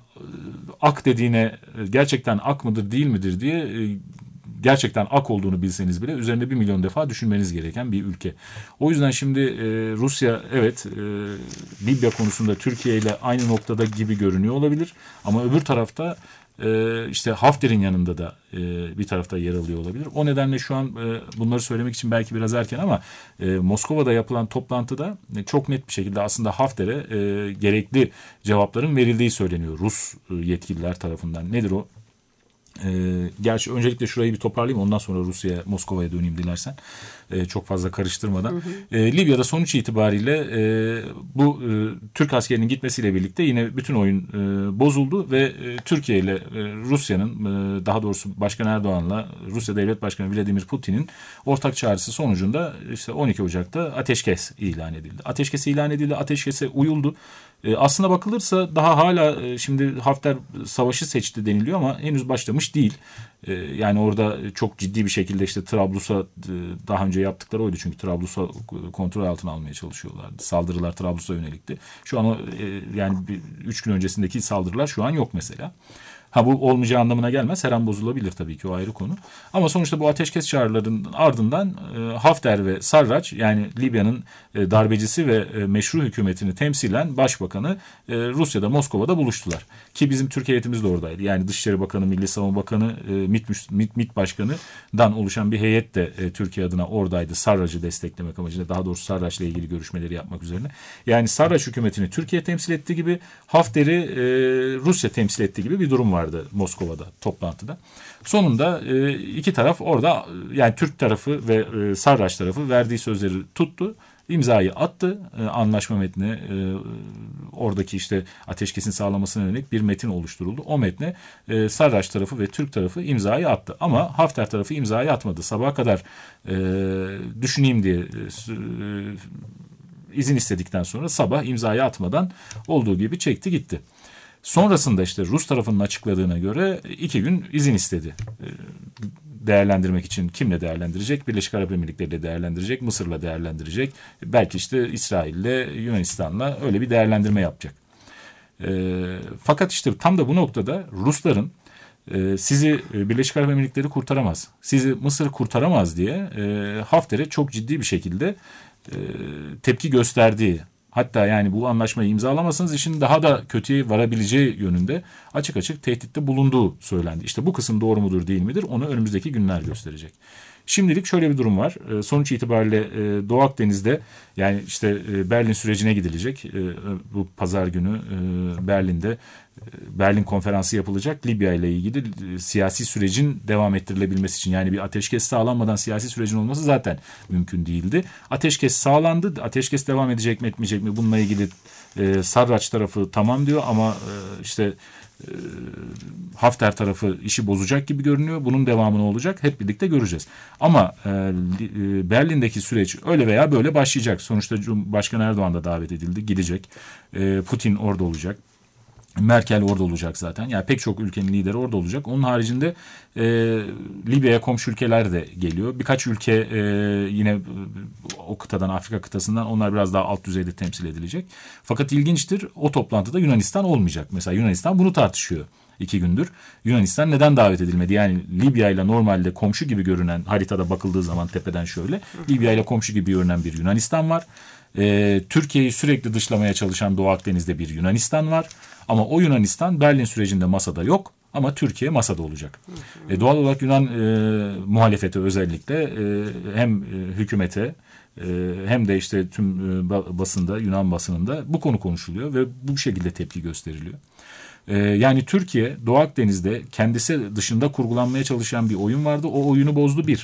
ak dediğine gerçekten ak mıdır değil midir diye e, gerçekten ak olduğunu bilseniz bile üzerinde bir milyon defa düşünmeniz gereken bir ülke. O yüzden şimdi e, Rusya evet e, Libya konusunda Türkiye ile aynı noktada gibi görünüyor olabilir. Ama öbür tarafta e, işte Hafter'in yanında da e, bir tarafta yer alıyor olabilir. O nedenle şu an e, bunları söylemek için belki biraz erken, ama e, Moskova'da yapılan toplantıda e, çok net bir şekilde aslında Hafter'e e, gerekli cevapların verildiği söyleniyor Rus e, yetkililer tarafından. Nedir o? Ee, gerçi öncelikle şurayı bir toparlayayım, ondan sonra Rusya'ya, Moskova'ya döneyim dilersen, ee, çok fazla karıştırmadan. Hı hı. Ee, Libya'da sonuç itibariyle e, bu e, Türk askerinin gitmesiyle birlikte yine bütün oyun e, bozuldu ve e, Türkiye ile e, Rusya'nın, e, daha doğrusu Başkan Erdoğan'la Rusya Devlet Başkanı Vladimir Putin'in ortak çağrısı sonucunda işte on iki Ocak'ta ateşkes ilan edildi. Ateşkes ilan edildi, ateşkese uyuldu. E, aslına bakılırsa daha hala e, şimdi Hafter savaşı seçti deniliyor ama henüz başlamış değil. E, yani orada çok ciddi bir şekilde işte Trablus'a e, daha önce yaptıkları oydu, çünkü Trablus'a kontrol altına almaya çalışıyorlardı. Saldırılar Trablus'a yönelikti. Şu an o, e, yani üç gün öncesindeki saldırılar şu an yok mesela. Ha, bu olmayacağı anlamına gelmez. Her an bozulabilir tabii ki, o ayrı konu. Ama sonuçta bu ateşkes çağrılarının ardından e, Hafter ve Sarraç, yani Libya'nın e, darbecisi ve e, meşru hükümetini temsilen Başbakanı e, Rusya'da, Moskova'da buluştular. Ki bizim Türkiye heyetimiz de oradaydı. Yani Dışişleri Bakanı, Milli Savunma Bakanı, e, MİT, MİT, MİT Başkanı'dan oluşan bir heyet de e, Türkiye adına oradaydı. Sarraç'ı desteklemek amacıyla, daha doğrusu Sarraç'la ilgili görüşmeleri yapmak üzerine. Yani Sarraç hükümetini Türkiye temsil ettiği gibi Hafter'i e, Rusya temsil ettiği gibi bir durum var. Vardı Moskova'da toplantıda. Sonunda e, iki taraf orada, yani Türk tarafı ve e, Sarraç tarafı verdiği sözleri tuttu. İmzayı attı. E, anlaşma metni, e, oradaki işte ateşkesin sağlamasına yönelik bir metin oluşturuldu. O metne e, Sarraç tarafı ve Türk tarafı imzayı attı. Ama Hafter tarafı imzayı atmadı. Sabaha kadar e, düşüneyim diye e, izin istedikten sonra sabah imzayı atmadan olduğu gibi çekti gitti. Sonrasında işte Rus tarafının açıkladığına göre iki gün izin istedi. Değerlendirmek için kimle değerlendirecek? Birleşik Arap Emirlikleri ile değerlendirecek, Mısır'la değerlendirecek. Belki işte İsrail'le, Yunanistan'la öyle bir değerlendirme yapacak. Fakat işte tam da bu noktada Rusların sizi Birleşik Arap Emirlikleri kurtaramaz, sizi Mısır kurtaramaz diye Hafter'e çok ciddi bir şekilde tepki gösterdiği, hatta yani bu anlaşmayı imzalamasanız işin daha da kötüye varabileceği yönünde açık açık tehditte bulunduğu söylendi. İşte bu kısım doğru mudur değil midir onu önümüzdeki günler gösterecek. Şimdilik şöyle bir durum var. Sonuç itibariyle Doğu Akdeniz'de yani işte Berlin sürecine gidilecek. Bu pazar günü Berlin'de Berlin konferansı yapılacak. Libya ile ilgili siyasi sürecin devam ettirilebilmesi için, yani bir ateşkes sağlanmadan siyasi sürecin olması zaten mümkün değildi. Ateşkes sağlandı. Ateşkes devam edecek mi etmeyecek mi bununla ilgili Sarraç tarafı tamam diyor ama işte Hafter tarafı işi bozacak gibi görünüyor. Bunun devamı ne olacak? Hep birlikte göreceğiz. Ama e, Berlin'deki süreç öyle veya böyle başlayacak. Sonuçta Cumhurbaşkanı Erdoğan da davet edildi. Gidecek. E, Putin orada olacak. Merkel orada olacak zaten. Yani pek çok ülkenin lideri orada olacak. Onun haricinde e, Libya'ya komşu ülkeler de geliyor. Birkaç ülke e, yine o kıtadan, Afrika kıtasından, onlar biraz daha alt düzeyde temsil edilecek. Fakat ilginçtir, o toplantıda Yunanistan olmayacak. Mesela Yunanistan bunu tartışıyor iki gündür. Yunanistan neden davet edilmedi? Yani Libya ile normalde komşu gibi görünen, haritada bakıldığı zaman tepeden şöyle, Libya ile komşu gibi görünen bir Yunanistan var. Ee, Türkiye'yi sürekli dışlamaya çalışan Doğu Akdeniz'de bir Yunanistan var. Ama o Yunanistan Berlin sürecinde masada yok. Ama Türkiye masada olacak. E, doğal olarak Yunan e, muhalefeti özellikle e, hem e, hükümete e, hem de işte tüm e, basında, Yunan basınında bu konu konuşuluyor ve bu şekilde tepki gösteriliyor. E, yani Türkiye Doğu Akdeniz'de kendisi dışında kurgulanmaya çalışan bir oyun vardı. O oyunu bozdu bir.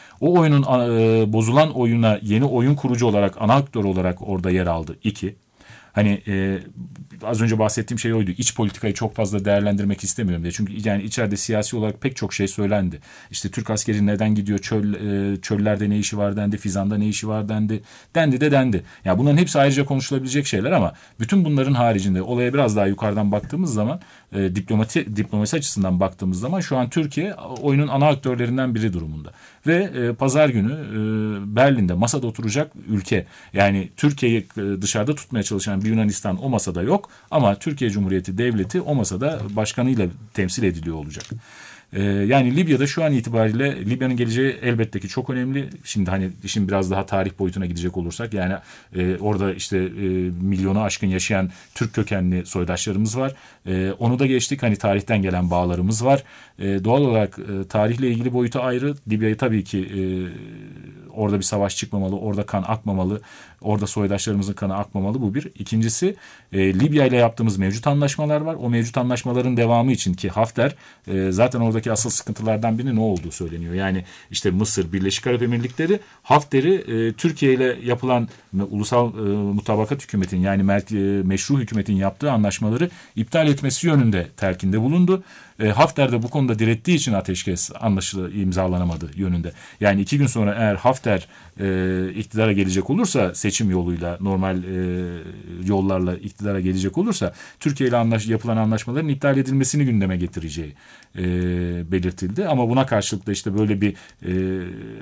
O oyunun e, bozulan oyuna yeni oyun kurucu olarak, ana aktör olarak orada yer aldı. İki. Hani e, az önce bahsettiğim şey oydu. İç politikayı çok fazla değerlendirmek istemiyorum diye. Çünkü yani içeride siyasi olarak pek çok şey söylendi. İşte Türk askeri neden gidiyor? Çöl, e, çöllerde ne işi var dendi. Fizan'da ne işi var dendi. Dendi de dendi. Ya bunların hepsi ayrıca konuşulabilecek şeyler ama bütün bunların haricinde olaya biraz daha yukarıdan baktığımız zaman, e, diplomati diplomasi açısından baktığımız zaman şu an Türkiye oyunun ana aktörlerinden biri durumunda. Ve e, pazar günü e, Berlin'de masada oturacak ülke, yani Türkiye'yi e, dışarıda tutmaya çalışan bir Yunanistan o masada yok ama Türkiye Cumhuriyeti Devleti o masada başkanıyla temsil ediliyor olacak. Ee, yani Libya'da şu an itibariyle Libya'nın geleceği elbette ki çok önemli. Şimdi hani işin biraz daha tarih boyutuna gidecek olursak, yani e, orada işte e, milyonu aşkın yaşayan Türk kökenli soydaşlarımız var. E, onu da geçtik, hani tarihten gelen bağlarımız var. E, doğal olarak e, tarihle ilgili boyutu ayrı. Libya'yı tabii ki e, orada bir savaş çıkmamalı, orada kan akmamalı, orada soydaşlarımızın kanı akmamalı, bu bir. İkincisi e, Libya ile yaptığımız mevcut anlaşmalar var. O mevcut anlaşmaların devamı için ki Hafter e, zaten oradaki asıl sıkıntılardan birinin ne olduğu söyleniyor. Yani işte Mısır, Birleşik Arap Emirlikleri Hafter'i e, Türkiye ile yapılan ulusal e, mutabakat hükümetin, yani mer- e, meşru hükümetin yaptığı anlaşmaları iptal etmesi yönünde telkinde bulundu. E, Hafter de bu konuda direttiği için ateşkes anlaşılı imzalanamadı yönünde. Yani iki gün sonra eğer Hafter e, iktidara gelecek olursa, seçim yoluyla, normal e, yollarla iktidara gelecek olursa, Türkiye ile anlaş- yapılan anlaşmaların iptal edilmesini gündeme getireceği e, belirtildi. Ama buna karşılık da işte böyle bir e,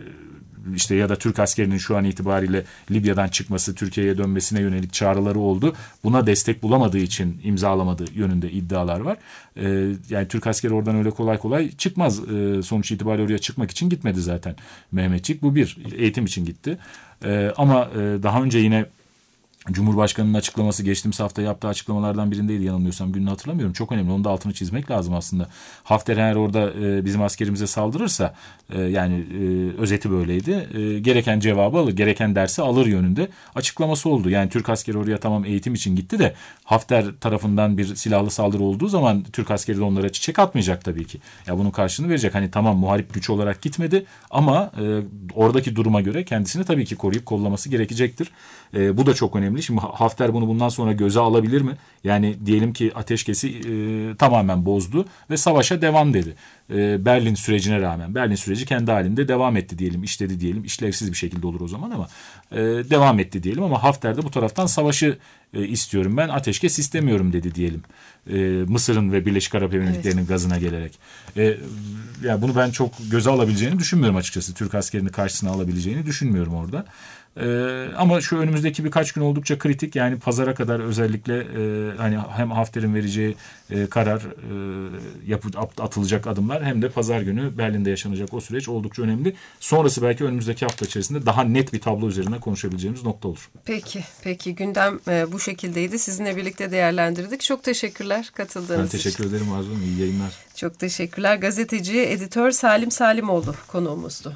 işte ya da Türk askerinin şu an itibariyle Libya'dan çıkması, Türkiye'ye dönmesine yönelik çağrıları oldu. Buna destek bulamadığı için imzalamadığı yönünde iddialar var. Ee, yani Türk askeri oradan öyle kolay kolay çıkmaz. Ee, sonuç itibariyle oraya çıkmak için gitmedi zaten Mehmetçik. Bu bir, eğitim için gitti. Ee, ama e, daha önce yine Cumhurbaşkanı'nın açıklaması, geçtiğimiz hafta yaptığı açıklamalardan birindeydi yanılmıyorsam, gününü hatırlamıyorum. Çok önemli, onu da altını çizmek lazım aslında. Hafter eğer orada e, bizim askerimize saldırırsa, e, yani e, özeti böyleydi, e, gereken cevabı alır, gereken dersi alır yönünde açıklaması oldu. Yani Türk askeri oraya tamam eğitim için gitti de Hafter tarafından bir silahlı saldırı olduğu zaman Türk askeri de onlara çiçek atmayacak tabii ki. Ya bunun karşılığını verecek. Hani tamam muharip güç olarak gitmedi ama e, oradaki duruma göre kendisini tabii ki koruyup kollaması gerekecektir. E, bu da çok önemli. önemli. Şimdi Hafter bunu bundan sonra göze alabilir mi? Yani diyelim ki ateşkesi e, tamamen bozdu ve savaşa devam dedi. E, Berlin sürecine rağmen. Berlin süreci kendi halinde devam etti diyelim, işledi diyelim. İşlevsiz bir şekilde olur o zaman ama e, devam etti diyelim. Ama Hafter de bu taraftan savaşı e, istiyorum ben, ateşkes istemiyorum dedi diyelim. E, Mısır'ın ve Birleşik Arap Emirlikleri'nin evet. gazına gelerek. E, yani bunu ben çok göze alabileceğini düşünmüyorum açıkçası. Türk askerini karşısına alabileceğini düşünmüyorum orada. Ee, ama şu önümüzdeki birkaç gün oldukça kritik. Yani pazara kadar özellikle e, hani hem Hafter'in vereceği e, karar, e, yapı, atılacak adımlar, hem de pazar günü Berlin'de yaşanacak o süreç oldukça önemli. Sonrası belki önümüzdeki hafta içerisinde daha net bir tablo üzerine konuşabileceğimiz nokta olur. Peki, peki gündem e, bu şekildeydi. Sizinle birlikte değerlendirdik. Çok teşekkürler katıldığınız için. Ben teşekkür için. ederim Arzu Hanım. İyi yayınlar. Çok teşekkürler. Gazeteci, editör Salim Salimoğlu konuğumuzdu.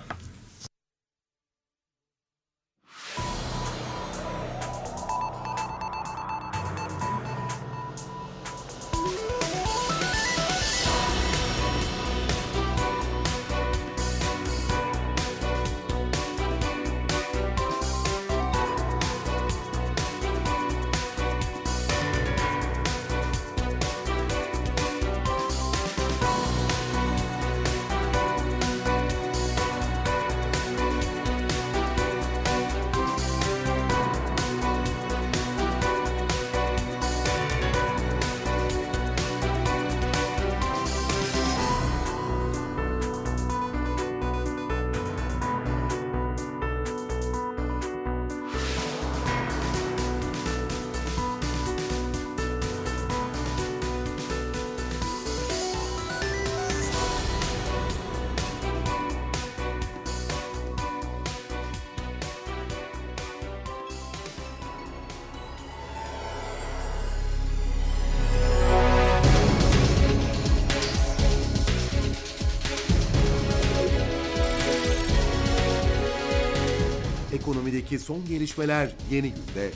Ekonomideki son gelişmeler Yeni Günde.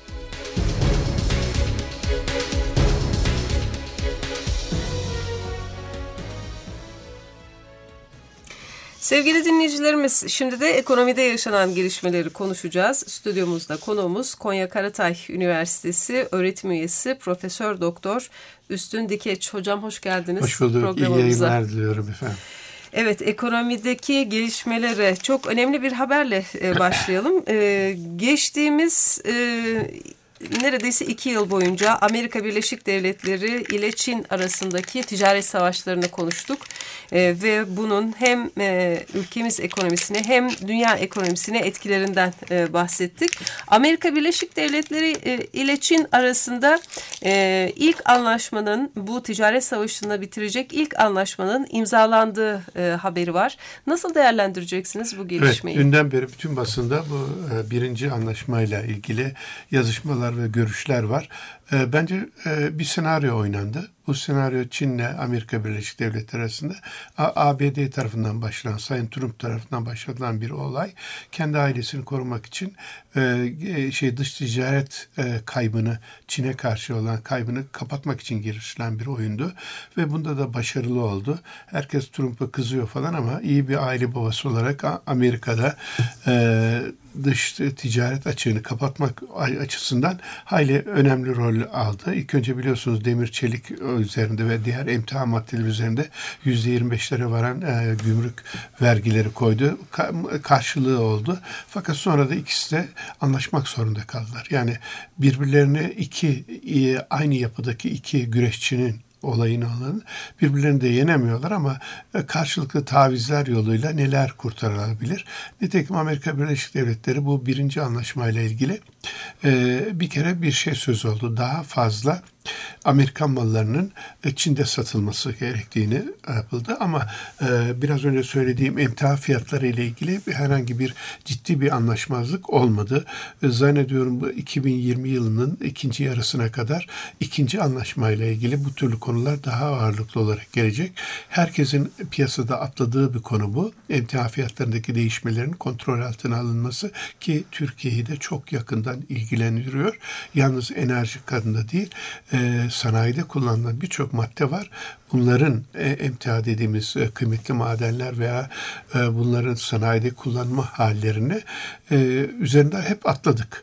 Sevgili dinleyicilerimiz, şimdi de ekonomide yaşanan gelişmeleri konuşacağız. Stüdyomuzda konuğumuz Konya Karatay Üniversitesi öğretim üyesi Profesör Doktor Üstün Dikeç. Hocam hoş geldiniz. Hoş bulduk. İyi yayınlar diliyorum efendim. Evet, ekonomideki gelişmelere çok önemli bir haberle e, başlayalım. E, geçtiğimiz e, neredeyse iki yıl boyunca Amerika Birleşik Devletleri ile Çin arasındaki ticaret savaşlarını konuştuk. E, ve bunun hem e, ülkemiz ekonomisine hem dünya ekonomisine etkilerinden e, bahsettik. Amerika Birleşik Devletleri e, ile Çin arasında e, ilk anlaşmanın, bu ticaret savaşını bitirecek ilk anlaşmanın imzalandığı e, haberi var. Nasıl değerlendireceksiniz bu gelişmeyi? Evet, dünden beri bütün basında bu e, birinci anlaşmayla ilgili yazışmalar ve görüşler var. E, bence e, bir senaryo oynandı. Bu senaryo Çin'le Amerika Birleşik Devletleri arasında A B D tarafından başlayan, Sayın Trump tarafından başlatılan bir olay. Kendi ailesini korumak için e, şey dış ticaret e, kaybını, Çin'e karşı olan kaybını kapatmak için girişilen bir oyundu. Ve bunda da başarılı oldu. Herkes Trump'a kızıyor falan ama iyi bir aile babası olarak Amerika'da e, dış ticaret açığını kapatmak açısından hayli önemli rol aldı. İlk önce biliyorsunuz demir çelik üzerinde ve diğer emtia maddeleri üzerinde yüzde yirmi beşlere varan e, gümrük vergileri koydu. Ka- karşılığı oldu. Fakat sonra da ikisi de anlaşmak zorunda kaldılar. Yani birbirlerine iki e, aynı yapıdaki iki güreşçinin olayını alan birbirlerini de yenemiyorlar ama karşılıklı tavizler yoluyla neler kurtarılabilir? Nitekim Amerika Birleşik Devletleri bu birinci anlaşmayla ilgili e, bir kere bir şey söz oldu. Daha fazla Amerikan mallarının Çin'de satılması gerektiğini yapıldı ama e, biraz önce söylediğim emtia fiyatları ile ilgili herhangi bir ciddi bir anlaşmazlık olmadı. E, zannediyorum bu iki bin yirmi yılının ikinci yarısına kadar ikinci anlaşmayla ilgili bu türlü konular daha ağırlıklı olarak gelecek. Herkesin piyasada atladığı bir konu bu. Emtia fiyatlarındaki değişmelerin kontrol altına alınması ki Türkiye'yi de çok yakından ilgilendiriyor. Yalnız enerji kadında değil, e, sanayide kullanılan birçok madde var. Bunların e, emtia dediğimiz e, kıymetli madenler veya e, bunların sanayide kullanma hallerini e, üzerinden hep atladık.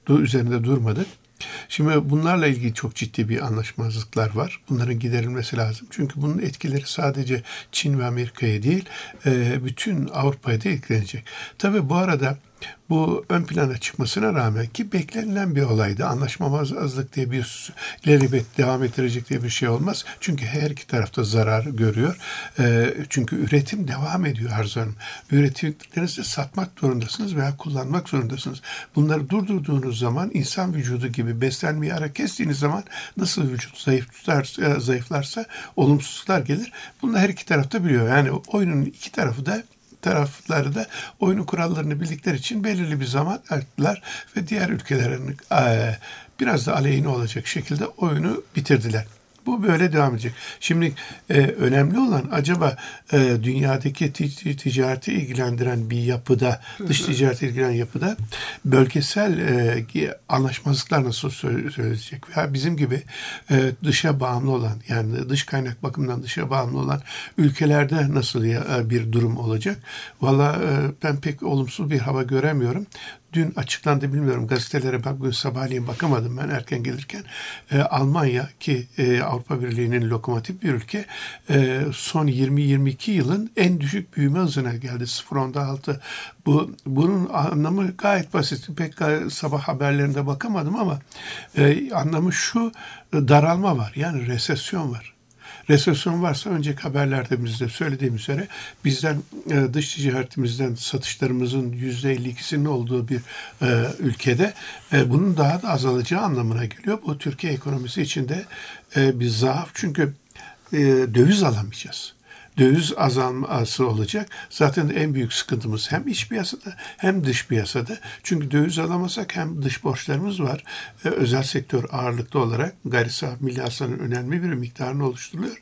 üzerinde durmadık. Şimdi bunlarla ilgili çok ciddi bir anlaşmazlıklar var. Bunların giderilmesi lazım. Çünkü bunun etkileri sadece Çin ve Amerika'ya değil, bütün Avrupa'ya da etkilenecek. Tabii bu arada bu ön plana çıkmasına rağmen ki beklenilen bir olaydı. Anlaşmamazlık diye bir ileri devam ettirecek diye bir şey olmaz. Çünkü her iki tarafta zarar görüyor. E, çünkü üretim devam ediyor Arzu Hanım. Üretimlerinizi satmak zorundasınız veya kullanmak zorundasınız. Bunları durdurduğunuz zaman insan vücudu gibi beslenmeyi ara kestiğiniz zaman nasıl vücut zayıf tutar, zayıflarsa olumsuzluklar gelir. Bunu her iki tarafta biliyor. Yani oyunun iki tarafı da tarafları da oyunun kurallarını bildikleri için belirli bir zaman ayırdılar ve diğer ülkelerin e, biraz da aleyhine olacak şekilde oyunu bitirdiler. Bu böyle devam edecek. Şimdi e, önemli olan acaba e, dünyadaki tic- ticareti ilgilendiren bir yapıda, dış ticareti ilgilenen yapıda bölgesel e, anlaşmazlıklar nasıl söyleyecek? Veya bizim gibi e, dışa bağımlı olan, yani dış kaynak bakımından dışa bağımlı olan ülkelerde nasıl ya, bir durum olacak? Valla e, ben pek olumsuz bir hava göremiyorum. Dün açıklandı, bilmiyorum, gazetelere bak, bugün sabahleyin bakamadım ben erken gelirken. E, Almanya ki e, Avrupa Birliği'nin lokomotif bir ülke, e, son yirmi yirmi iki yılın en düşük büyüme hızına geldi. sıfır virgül altı. Bu, bunun anlamı gayet basit. Pek sabah haberlerinde bakamadım ama e, anlamı şu: daralma var, yani resesyon var. Resesyon varsa önceki haberlerde biz de söylediğimiz üzere bizden dış ticaretimizden satışlarımızın yüzde elli ikisinin olduğu bir e, ülkede e, bunun daha da azalacağı anlamına geliyor. Bu Türkiye ekonomisi için de e, bir zaaf, çünkü e, döviz alamayacağız. Döviz azalması olacak. Zaten en büyük sıkıntımız hem iç piyasada hem dış piyasada. Çünkü döviz alamasak hem dış borçlarımız var. Ee, özel sektör ağırlıklı olarak gayri safi milli hasılanın önemli bir miktarını oluşturuyor.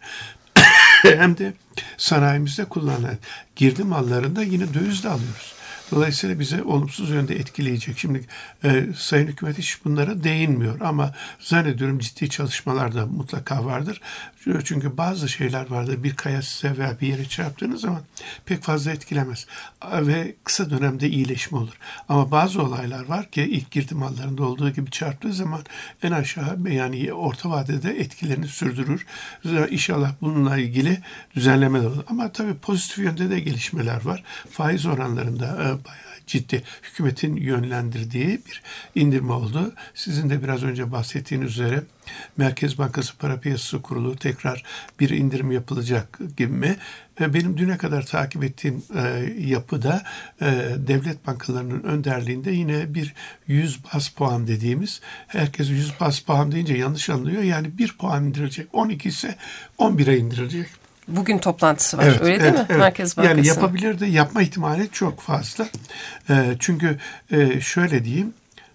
Hem de sanayimizde kullanılan girdi mallarında yine dövizle alıyoruz. Dolayısıyla bize olumsuz yönde etkileyecek. Şimdi e, Sayın Hükümet hiç bunlara değinmiyor ama zannediyorum ciddi çalışmalar da mutlaka vardır. Çünkü bazı şeyler vardır. Bir kaya size veya bir yere çarptığınız zaman pek fazla etkilemez. Ve kısa dönemde iyileşme olur. Ama bazı olaylar var ki ilk girdi mallarında olduğu gibi çarptığı zaman en aşağı, yani orta vadede etkilerini sürdürür. İnşallah bununla ilgili düzenlemeler olur. Ama tabii pozitif yönde de gelişmeler var. Faiz oranlarında e, bayağı ciddi hükümetin yönlendirdiği bir indirme oldu. Sizin de biraz önce bahsettiğiniz üzere Merkez Bankası Para Piyasası Kurulu tekrar bir indirim yapılacak gibi mi? Benim düne kadar takip ettiğim e, yapıda e, devlet bankalarının önderliğinde yine bir yüz baz puan dediğimiz, herkes yüz baz puan deyince yanlış anlıyor. Yani bir puan indirilecek, on iki ise on bire indirilecek. Bugün toplantısı var, evet, öyle evet, değil mi? Evet. Merkez Bankası. Yani yapabilir de, yapma ihtimali çok fazla. E, çünkü e, şöyle diyeyim,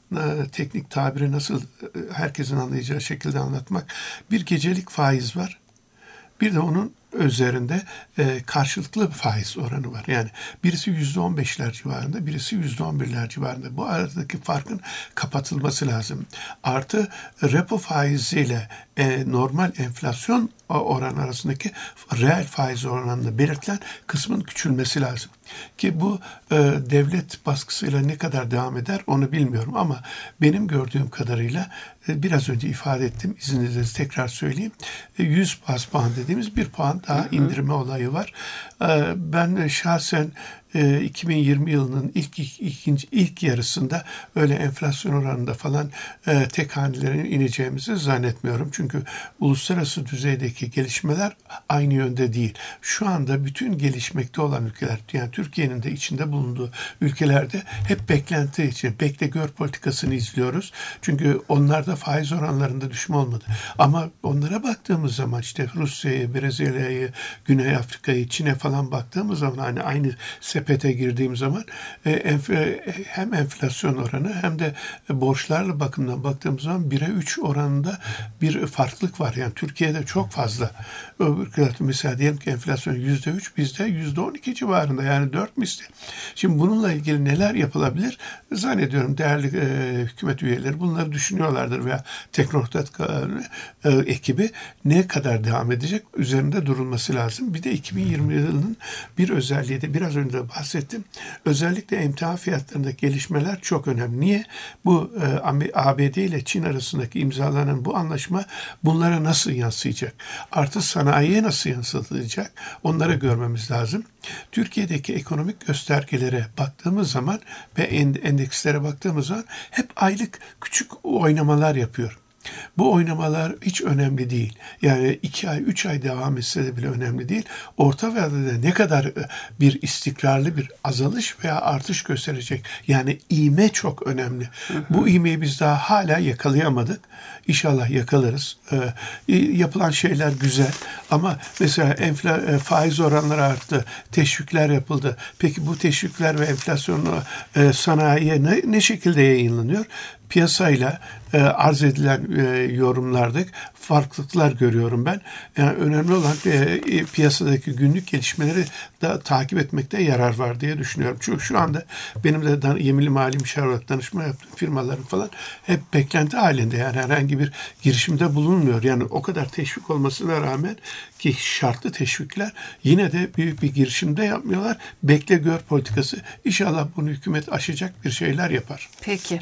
teknik tabiri nasıl herkesin anlayacağı şekilde anlatmak. Bir gecelik faiz var. Bir de onun üzerinde e, karşılıklı faiz oranı var. Yani birisi yüzde on beşler civarında, birisi yüzde on birler civarında. Bu aradaki farkın kapatılması lazım. Artı repo faiziyle e, normal enflasyon oran arasındaki reel faiz oranında belirtilen kısmın küçülmesi lazım. Ki bu e, devlet baskısıyla ne kadar devam eder onu bilmiyorum ama benim gördüğüm kadarıyla e, biraz önce ifade ettim, izninizle tekrar söyleyeyim. E, yüz baz puan dediğimiz bir puan daha indirme olayı var. E, ben şahsen e, iki bin yirmi yılının ilk ilk, ikinci, ilk yarısında öyle enflasyon oranında falan e, tek hanelerin ineceğimizi zannetmiyorum. Çünkü uluslararası düzeydeki gelişmeler aynı yönde değil. Şu anda bütün gelişmekte olan ülkeler, yani Türkiye'nin de içinde bulunduğu ülkelerde hep beklenti için, bekle gör politikasını izliyoruz. Çünkü onlarda faiz oranlarında düşme olmadı. Ama onlara baktığımız zaman işte Rusya'yı, Brezilya'yı, Güney Afrika'yı, Çin'e falan baktığımız zaman, hani aynı sepete girdiğim zaman e, hem enflasyon oranı hem de borçlarla bakımından baktığımız zaman bire üç oranında bir farklılık var. Yani Türkiye'de çok fazla. Öbür mesela diyelim ki enflasyon yüzde üç, bizde yüzde on iki civarında, yani dört misli. Şimdi bununla ilgili neler yapılabilir? Zannediyorum değerli e, hükümet üyeleri bunları düşünüyorlardır veya teknokrat e, ekibi ne kadar devam edecek üzerinde durulması lazım. Bir de iki bin yirmi yılının bir özelliği de biraz önce de bahsettim. Özellikle emtia fiyatlarındaki gelişmeler çok önemli. Niye? Bu e, A B D ile Çin arasındaki imzalanan bu anlaşma bunlara nasıl yansıyacak? Artı sanayiye nasıl yansıtılacak? Onları görmemiz lazım. Türkiye'deki ekonomik göstergelere baktığımız zaman ve endekslere baktığımız zaman hep aylık küçük oynamalar yapıyor. Bu oynamalar hiç önemli değil. Yani iki ay, üç ay devam etse de bile önemli değil. Orta vadede ne kadar bir istikrarlı bir azalış veya artış gösterecek. Yani ivme çok önemli. Hı hı. Bu ivmeyi biz daha hala yakalayamadık. İnşallah yakalarız. Ee, yapılan şeyler güzel ama mesela enfla, faiz oranları arttı, teşvikler yapıldı. Peki bu teşvikler ve enflasyonlu e, sanayiye ne, ne şekilde yayınlanıyor? Piyasayla e, arz edilen e, yorumlarda farklılıklar görüyorum ben. Yani önemli olan e, piyasadaki günlük gelişmeleri da takip etmekte yarar var diye düşünüyorum. Çünkü şu anda benim de dan- yeminli mali müşavir olarak danışma yaptığım firmaların falan hep beklenti halinde. Yani herhangi bir girişimde bulunmuyor. Yani o kadar teşvik olmasına rağmen ki şartlı teşvikler yine de büyük bir girişimde yapmıyorlar. Bekle gör politikası. İnşallah bunu hükümet aşacak bir şeyler yapar. Peki.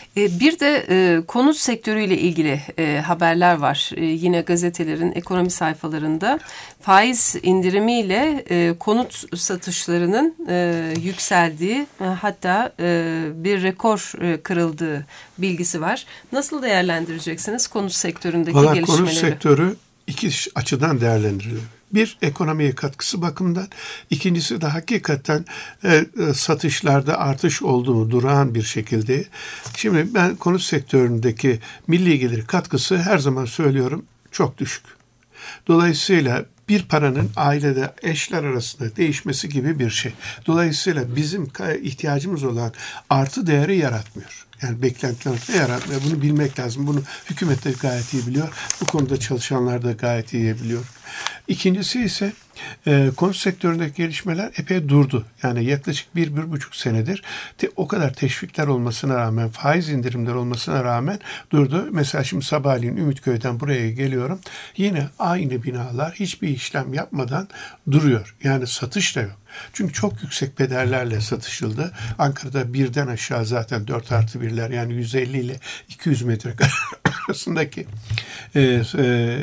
Bir de e, konut sektörüyle ilgili e, haberler var. E, yine gazetelerin ekonomi sayfalarında faiz indirimiyle e, konut satışlarının e, yükseldiği e, hatta e, bir rekor e, kırıldığı bilgisi var. Nasıl değerlendireceksiniz konut sektöründeki Vallahi gelişmeleri? Konut sektörü iki açıdan değerlendirilir. Bir, ekonomiye katkısı bakımından. İkincisi de hakikaten e, e, satışlarda artış olduğunu durağan bir şekilde. Şimdi ben konut sektöründeki milli gelir katkısı her zaman söylüyorum çok düşük. Dolayısıyla bir paranın ailede eşler arasında değişmesi gibi bir şey. Dolayısıyla bizim ihtiyacımız olan artı değeri yaratmıyor. Yani beklentileri yaratmıyor. Bunu bilmek lazım. Bunu hükümet de gayet iyi biliyor. Bu konuda çalışanlar da gayet iyi biliyor. İkincisi ise e, konut sektöründeki gelişmeler epey durdu. Yani yaklaşık bir, bir buçuk senedir te, o kadar teşvikler olmasına rağmen, faiz indirimler olmasına rağmen durdu. Mesela şimdi sabahleyin Ümitköy'den buraya geliyorum. Yine aynı binalar hiçbir işlem yapmadan duruyor. Yani satış da yok. Çünkü çok yüksek bedellerle satışıldı. Ankara'da birden aşağı zaten dört artı birler yani yüz elli ile iki yüz metrekare arasındaki e, e,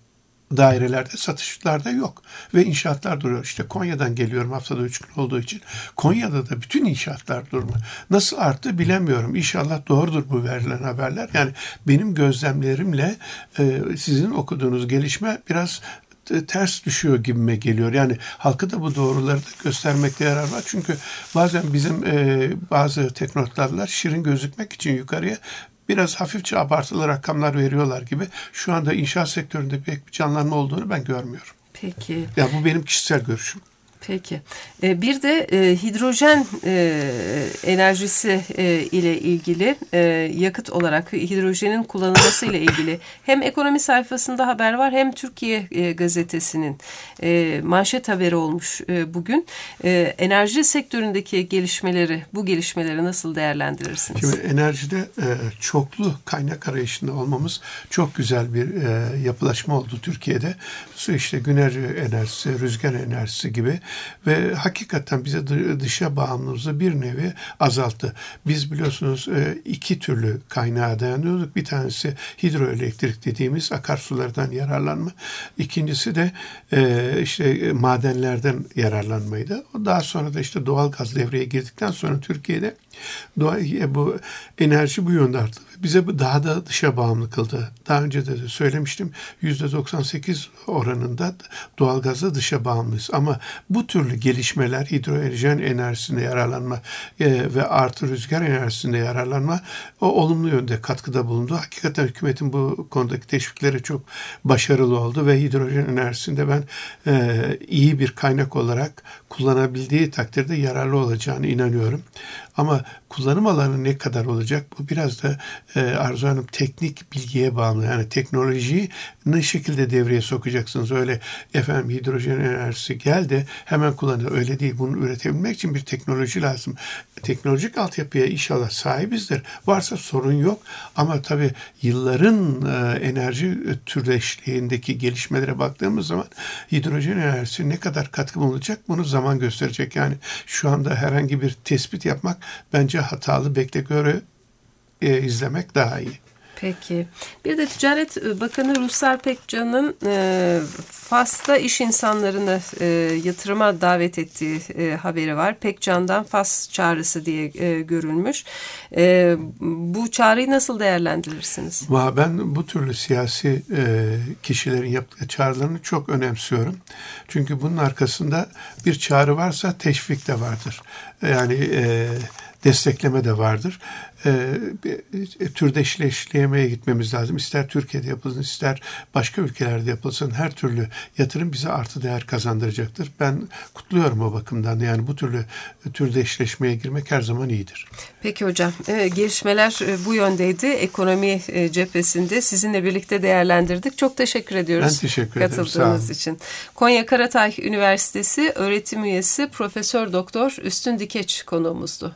dairelerde satışlarda yok. Ve inşaatlar duruyor. İşte Konya'dan geliyorum haftada üç gün olduğu için. Konya'da da bütün inşaatlar durma. Nasıl arttı bilemiyorum. İnşallah doğrudur bu verilen haberler. Yani benim gözlemlerimle e, sizin okuduğunuz gelişme biraz ters düşüyor gibime geliyor. Yani halka da bu doğruları da göstermekte yarar var. Çünkü bazen bizim e, bazı teknokratlar şirin gözükmek için yukarıya biraz hafifçe abartılı rakamlar veriyorlar gibi. Şu anda inşaat sektöründe pek bir canlanma olduğunu ben görmüyorum. Peki. Ya bu benim kişisel görüşüm. Peki. Bir de hidrojen enerjisi ile ilgili yakıt olarak hidrojenin kullanılması ile ilgili hem ekonomi sayfasında haber var hem Türkiye gazetesinin manşet haberi olmuş bugün. Enerji sektöründeki gelişmeleri, bu gelişmeleri nasıl değerlendirirsiniz? Şimdi enerjide çoklu kaynak arayışında olmamız çok güzel bir yapılaşma oldu Türkiye'de. İşte güneş enerjisi, rüzgar enerjisi gibi. Ve hakikaten bize dışa bağımlılığımızı bir nevi azalttı. Biz biliyorsunuz iki türlü kaynağa dayanıyorduk. Bir tanesi hidroelektrik dediğimiz akarsulardan yararlanma. İkincisi de işte madenlerden yararlanmaydı. Daha sonra da işte doğal gaz devreye girdikten sonra Türkiye'de bu enerji bu yönde arttı. Bize bu daha da dışa bağımlı kıldı. Daha önce de söylemiştim. yüzde doksan sekiz oranında doğalgazda dışa bağımlıyız. Ama bu türlü gelişmeler hidrojen enerjisinde yararlanma e, ve artı rüzgar enerjisinde yararlanma o olumlu yönde katkıda bulundu. Hakikaten hükümetin bu konudaki teşvikleri çok başarılı oldu ve hidrojen enerjisinde ben e, iyi bir kaynak olarak kullanabildiği takdirde yararlı olacağını inanıyorum. Ama kullanım alanı ne kadar olacak? Bu biraz da e, Arzu Hanım teknik bilgiye bağlı. Yani teknolojiyi ne şekilde devreye sokacaksınız? Öyle efendim hidrojen enerjisi geldi. hemen kullanır. Öyle değil. Bunu üretebilmek için bir teknoloji lazım. Teknolojik altyapıya inşallah sahibizdir. Varsa sorun yok. Ama tabii yılların e, enerji türdeşliğindeki gelişmelere baktığımız zaman hidrojen enerjisi ne kadar katkı bulunacak bunu zaman gösterecek. Yani şu anda herhangi bir tespit yapmak bence hatalı. Bekle göre e, izlemek daha iyi. Peki. Bir de Ticaret Bakanı Ruhsar Pekcan'ın e, Fas'ta iş insanlarını e, yatırıma davet ettiği e, haberi var. Pekcan'dan Fas çağrısı diye e, görülmüş. E, bu çağrıyı nasıl değerlendirirsiniz? Ben bu türlü siyasi e, kişilerin yaptığı çağrılarını çok önemsiyorum. Çünkü bunun arkasında bir çağrı varsa teşvik de vardır. Yani e, destekleme de vardır. E, türdeşleşmeye gitmemiz lazım. İster Türkiye'de yapılsın, ister başka ülkelerde yapılsın. Her türlü yatırım bize artı değer kazandıracaktır. Ben kutluyorum o bakımdan. Yani bu türlü türdeşleşmeye girmek her zaman iyidir. Peki hocam. E, gelişmeler e, bu yöndeydi. Ekonomi e, cephesinde sizinle birlikte değerlendirdik. Çok teşekkür ediyoruz. Ben teşekkür ederim. Katıldığınız için. Konya Karatay Üniversitesi öğretim üyesi Profesör Doktor Üstün Dikeç konuğumuzdu.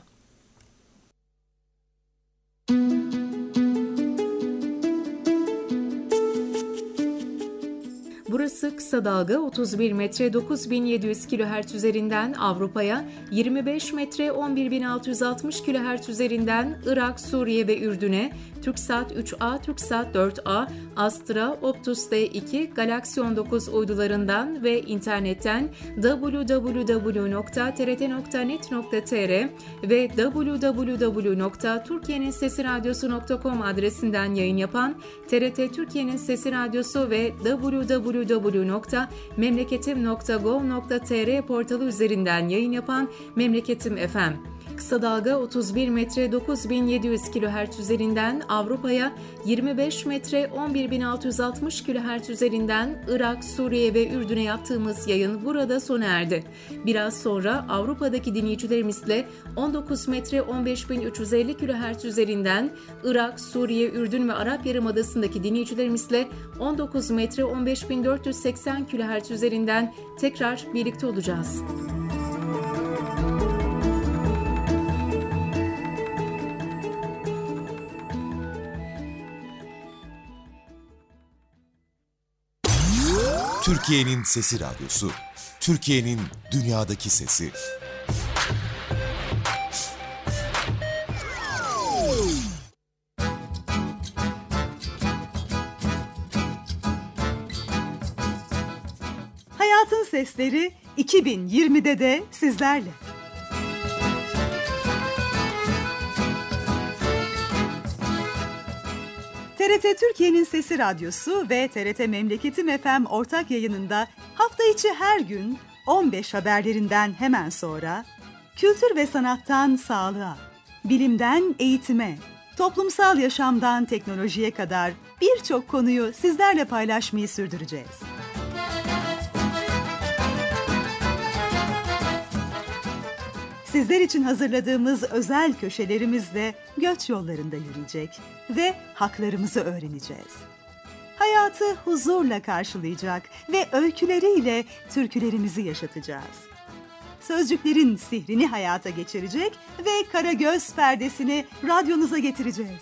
Burası kısa dalga otuz bir metre dokuz bin yedi yüz kilohertz üzerinden Avrupa'ya, yirmi beş metre on bir bin altı yüz altmış kilohertz üzerinden Irak, Suriye ve Ürdün'e, TürkSat üç A, TürkSat dört A, Astra, Optus D iki, Galaxy on dokuz uydularından ve internetten double-u double-u double-u nokta t r t nokta net nokta t r ve double-u double-u double-u nokta türkiyenin sesi radyosu nokta com adresinden yayın yapan T R T Türkiye'nin Sesi Radyosu ve double-u double-u double-u nokta memleketim nokta gov nokta t r portalı üzerinden yayın yapan Memleketim F M. Kısa dalga otuz bir metre dokuz bin yedi yüz kilohertz üzerinden Avrupa'ya, yirmi beş metre on bir bin altı yüz altmış kilohertz üzerinden Irak, Suriye ve Ürdün'e yaptığımız yayın burada sona erdi. Biraz sonra Avrupa'daki dinleyicilerimizle on dokuz metre on beş bin üç yüz elli kilohertz üzerinden Irak, Suriye, Ürdün ve Arap Yarımadası'ndaki dinleyicilerimizle on dokuz metre on beş bin dört yüz seksen kilohertz üzerinden tekrar birlikte olacağız. Türkiye'nin Sesi Radyosu, Türkiye'nin dünyadaki sesi. Hayatın Sesleri iki bin yirmide de sizlerle. T R T Türkiye'nin Sesi Radyosu ve T R T Memleketim F M ortak yayınında hafta içi her gün on beş haberlerinden hemen sonra kültür ve sanattan sağlığa, bilimden eğitime, toplumsal yaşamdan teknolojiye kadar birçok konuyu sizlerle paylaşmayı sürdüreceğiz. Sizler için hazırladığımız özel köşelerimizle göç yollarında yürüyecek ve haklarımızı öğreneceğiz. Hayatı huzurla karşılayacak ve öyküleriyle türkülerimizi yaşatacağız. Sözcüklerin sihrini hayata geçirecek ve Karagöz perdesini radyonuza getireceğiz.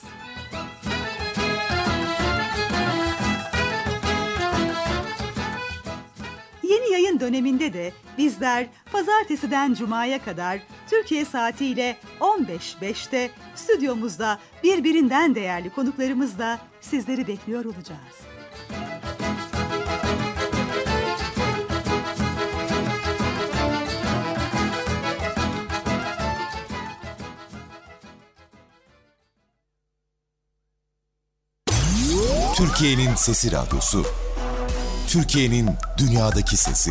Yeni yayın döneminde de bizler pazartesiden cumaya kadar Türkiye saatiyle on beş beşte stüdyomuzda birbirinden değerli konuklarımızla sizleri bekliyor olacağız. Türkiye'nin Sesi Radyosu, Türkiye'nin dünyadaki sesi.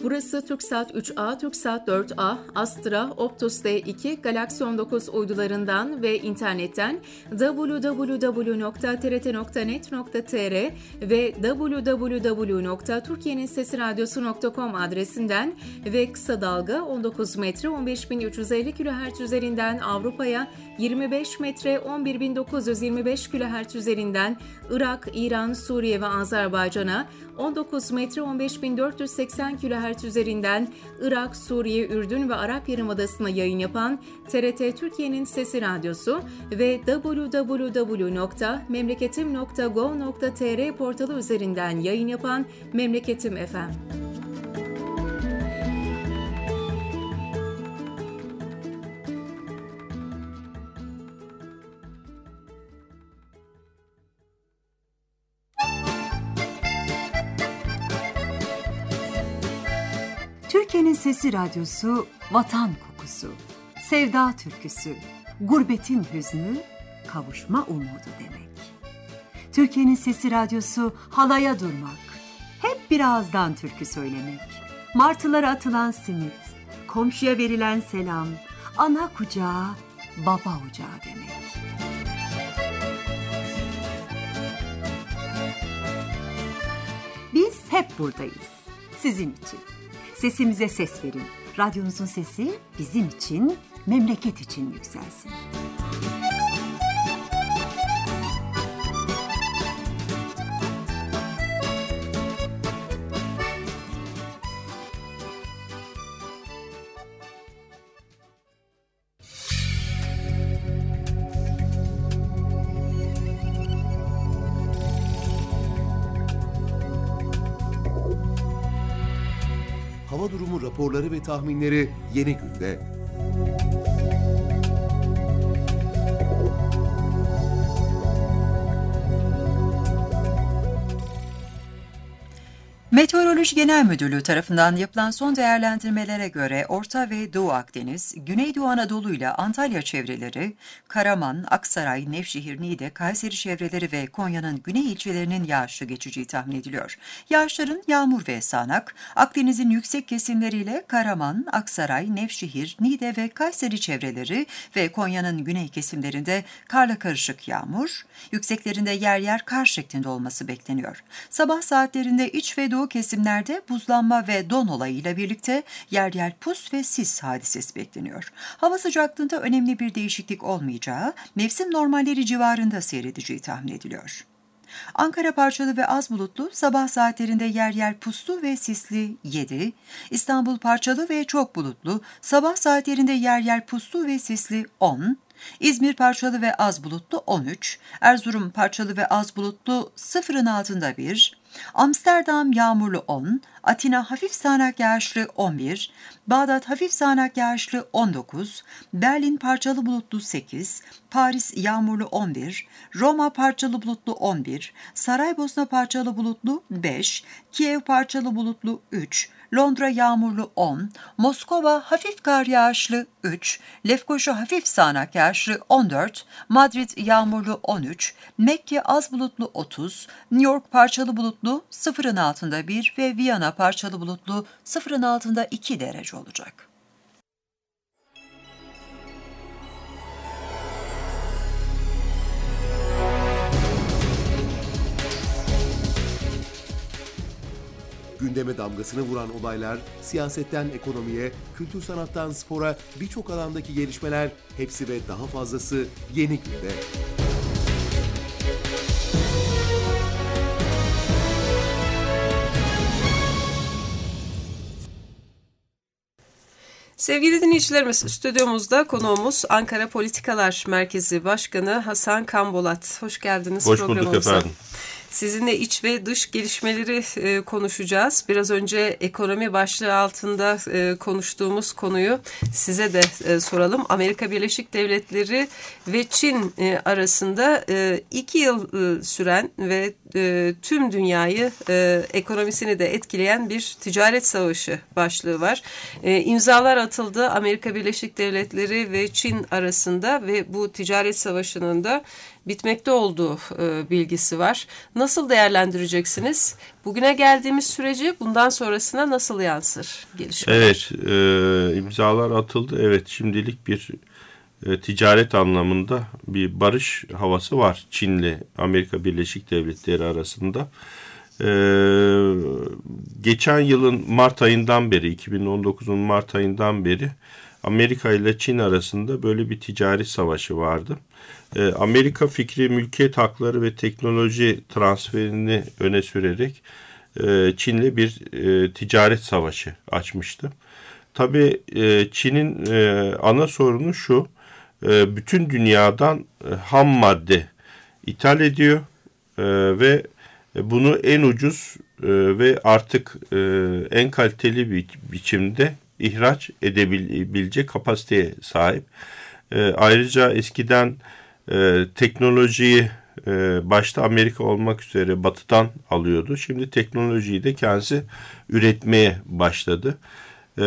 Burası TürkSat üç A, TürkSat dört A, Astra, Optus D iki, Galaxy on dokuz uydularından ve internetten double-u double-u double-u nokta t r t nokta net nokta t r ve double-u double-u double-u nokta türkiyenin sesi radyosu nokta com adresinden ve kısa dalga on dokuz metre on beş bin üç yüz elli kilohertz üzerinden Avrupa'ya, yirmi beş metre on bir bin dokuz yüz yirmi beş kilohertz üzerinden Irak, İran, Suriye ve Azerbaycan'a, on dokuz metre on beş bin dört yüz seksen kilohertz üzerinden Irak, Suriye, Ürdün ve Arap Yarımadası'na yayın yapan T R T Türkiye'nin Sesi Radyosu ve double-u double-u double-u nokta memleketim nokta gov nokta t r portalı üzerinden yayın yapan Memleketim F M. Türkiye'nin Sesi Radyosu, vatan kokusu, sevda türküsü, gurbetin hüznü, kavuşma umudu demek. Türkiye'nin Sesi Radyosu, halaya durmak, hep bir ağızdan türkü söylemek. Martılara atılan simit, komşuya verilen selam, ana kucağı, baba ocağı demek. Biz hep buradayız, sizin için. Sesimize ses verin. Radyonuzun sesi bizim için, memleket için yükselsin. Hava durumu raporları ve tahminleri Yeni Gün'de. Meteoroloji Genel Müdürlüğü tarafından yapılan son değerlendirmelere göre Orta ve Doğu Akdeniz, Güneydoğu Anadolu ile Antalya çevreleri, Karaman, Aksaray, Nevşehir, Niğde, Kayseri çevreleri ve Konya'nın güney ilçelerinin yağışlı geçeceği tahmin ediliyor. Yağışların yağmur ve sağanak, Akdeniz'in yüksek kesimleriyle Karaman, Aksaray, Nevşehir, Niğde ve Kayseri çevreleri ve Konya'nın güney kesimlerinde karla karışık yağmur, yükseklerinde yer yer kar şeklinde olması bekleniyor. Sabah saatlerinde iç ve doğu kesimlerde buzlanma ve don olayıyla birlikte yer yer pus ve sis hadisesi bekleniyor. Hava sıcaklığında önemli bir değişiklik olmayacağı, mevsim normalleri civarında seyredeceği tahmin ediliyor. Ankara parçalı ve az bulutlu, sabah saatlerinde yer yer puslu ve sisli yedi, İstanbul parçalı ve çok bulutlu, sabah saatlerinde yer yer puslu ve sisli on, İzmir parçalı ve az bulutlu on üç, Erzurum parçalı ve az bulutlu sıfırın altında bir, Amsterdam yağmurlu on, Atina hafif sağanak yağışlı on bir, Bağdat hafif sağanak yağışlı on dokuz, Berlin parçalı bulutlu sekiz, Paris yağmurlu on bir, Roma parçalı bulutlu on bir, Saraybosna parçalı bulutlu beş, Kiev parçalı bulutlu üç, Londra yağmurlu on, Moskova hafif kar yağışlı üç, Lefkoşa hafif sağanak yağışlı on dört, Madrid yağmurlu on üç, Mekke az bulutlu otuz, New York parçalı bulutlu sıfırın altında bir ve Viyana parçalı bulutlu sıfırın altında iki derece olacak. Gündeme damgasını vuran olaylar, siyasetten ekonomiye, kültür sanattan spora birçok alandaki gelişmeler, hepsi ve daha fazlası Yeni Gün'de. Sevgili dinleyicilerimiz, stüdyomuzda konuğumuz Ankara Politikalar Merkezi Başkanı Hasan Kambolat. Hoş geldiniz Hoş programımıza. bulduk efendim. Sizinle iç ve dış gelişmeleri e, konuşacağız. Biraz önce ekonomi başlığı altında e, konuştuğumuz konuyu size de e, soralım. Amerika Birleşik Devletleri ve Çin e, arasında e, iki yıl e, süren ve e, tüm dünyayı e, ekonomisini de etkileyen bir ticaret savaşı başlığı var. E, imzalar atıldı Amerika Birleşik Devletleri ve Çin arasında ve bu ticaret savaşının da bitmekte olduğu e, bilgisi var. Nasıl değerlendireceksiniz? Bugüne geldiğimiz süreci bundan sonrasına nasıl yansır gelişmeler? Evet, e, imzalar atıldı. Evet, şimdilik bir e, ticaret anlamında bir barış havası var Çin'le Amerika Birleşik Devletleri arasında. Ee, geçen yılın Mart ayından beri, iki bin on dokuzun Mart ayından beri Amerika ile Çin arasında böyle bir ticari savaşı vardı. Ee, Amerika fikri, mülkiyet hakları ve teknoloji transferini öne sürerek e, Çin'le bir e, ticaret savaşı açmıştı. Tabii e, Çin'in e, ana sorunu şu, e, bütün dünyadan e, ham madde ithal ediyor e, ve bunu en ucuz e, ve artık e, en kaliteli bir biçimde ihraç edebilecek kapasiteye sahip. E, ayrıca eskiden e, teknolojiyi e, başta Amerika olmak üzere Batı'dan alıyordu. Şimdi teknolojiyi de kendisi üretmeye başladı. E,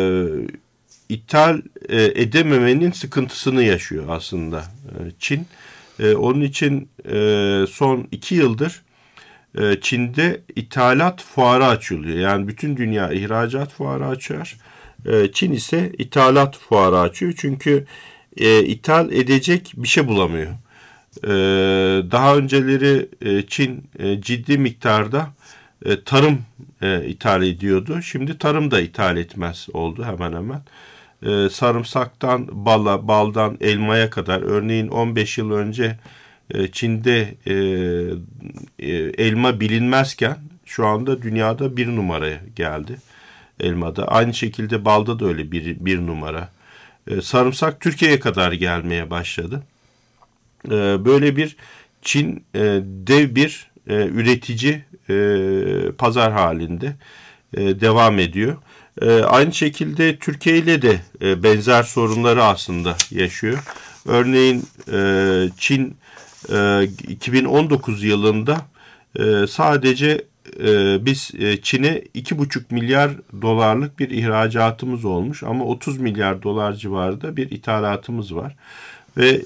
ithal e, edememenin sıkıntısını yaşıyor aslında e, Çin. E, onun için e, son iki yıldır Çin'de ithalat fuarı açılıyor. Yani bütün dünya ihracat fuarı açıyor. Çin ise ithalat fuarı açıyor. Çünkü e, ithal edecek bir şey bulamıyor. E, daha önceleri e, Çin e, ciddi miktarda e, tarım e, ithal ediyordu. Şimdi tarım da ithal etmez oldu hemen hemen. E, sarımsaktan bala, baldan elmaya kadar, örneğin on beş yıl önce Çin'de e, e, elma bilinmezken şu anda dünyada bir numaraya geldi elmada. Aynı şekilde balda da öyle bir, bir numara. E, sarımsak Türkiye'ye kadar gelmeye başladı. E, böyle bir Çin e, dev bir e, üretici e, pazar halinde e, devam ediyor. E, aynı şekilde Türkiye ile de e, benzer sorunları aslında yaşıyor. Örneğin e, Çin iki bin on dokuz yılında sadece biz Çin'e iki buçuk milyar dolarlık bir ihracatımız olmuş ama otuz milyar dolar civarında bir ithalatımız var. Ve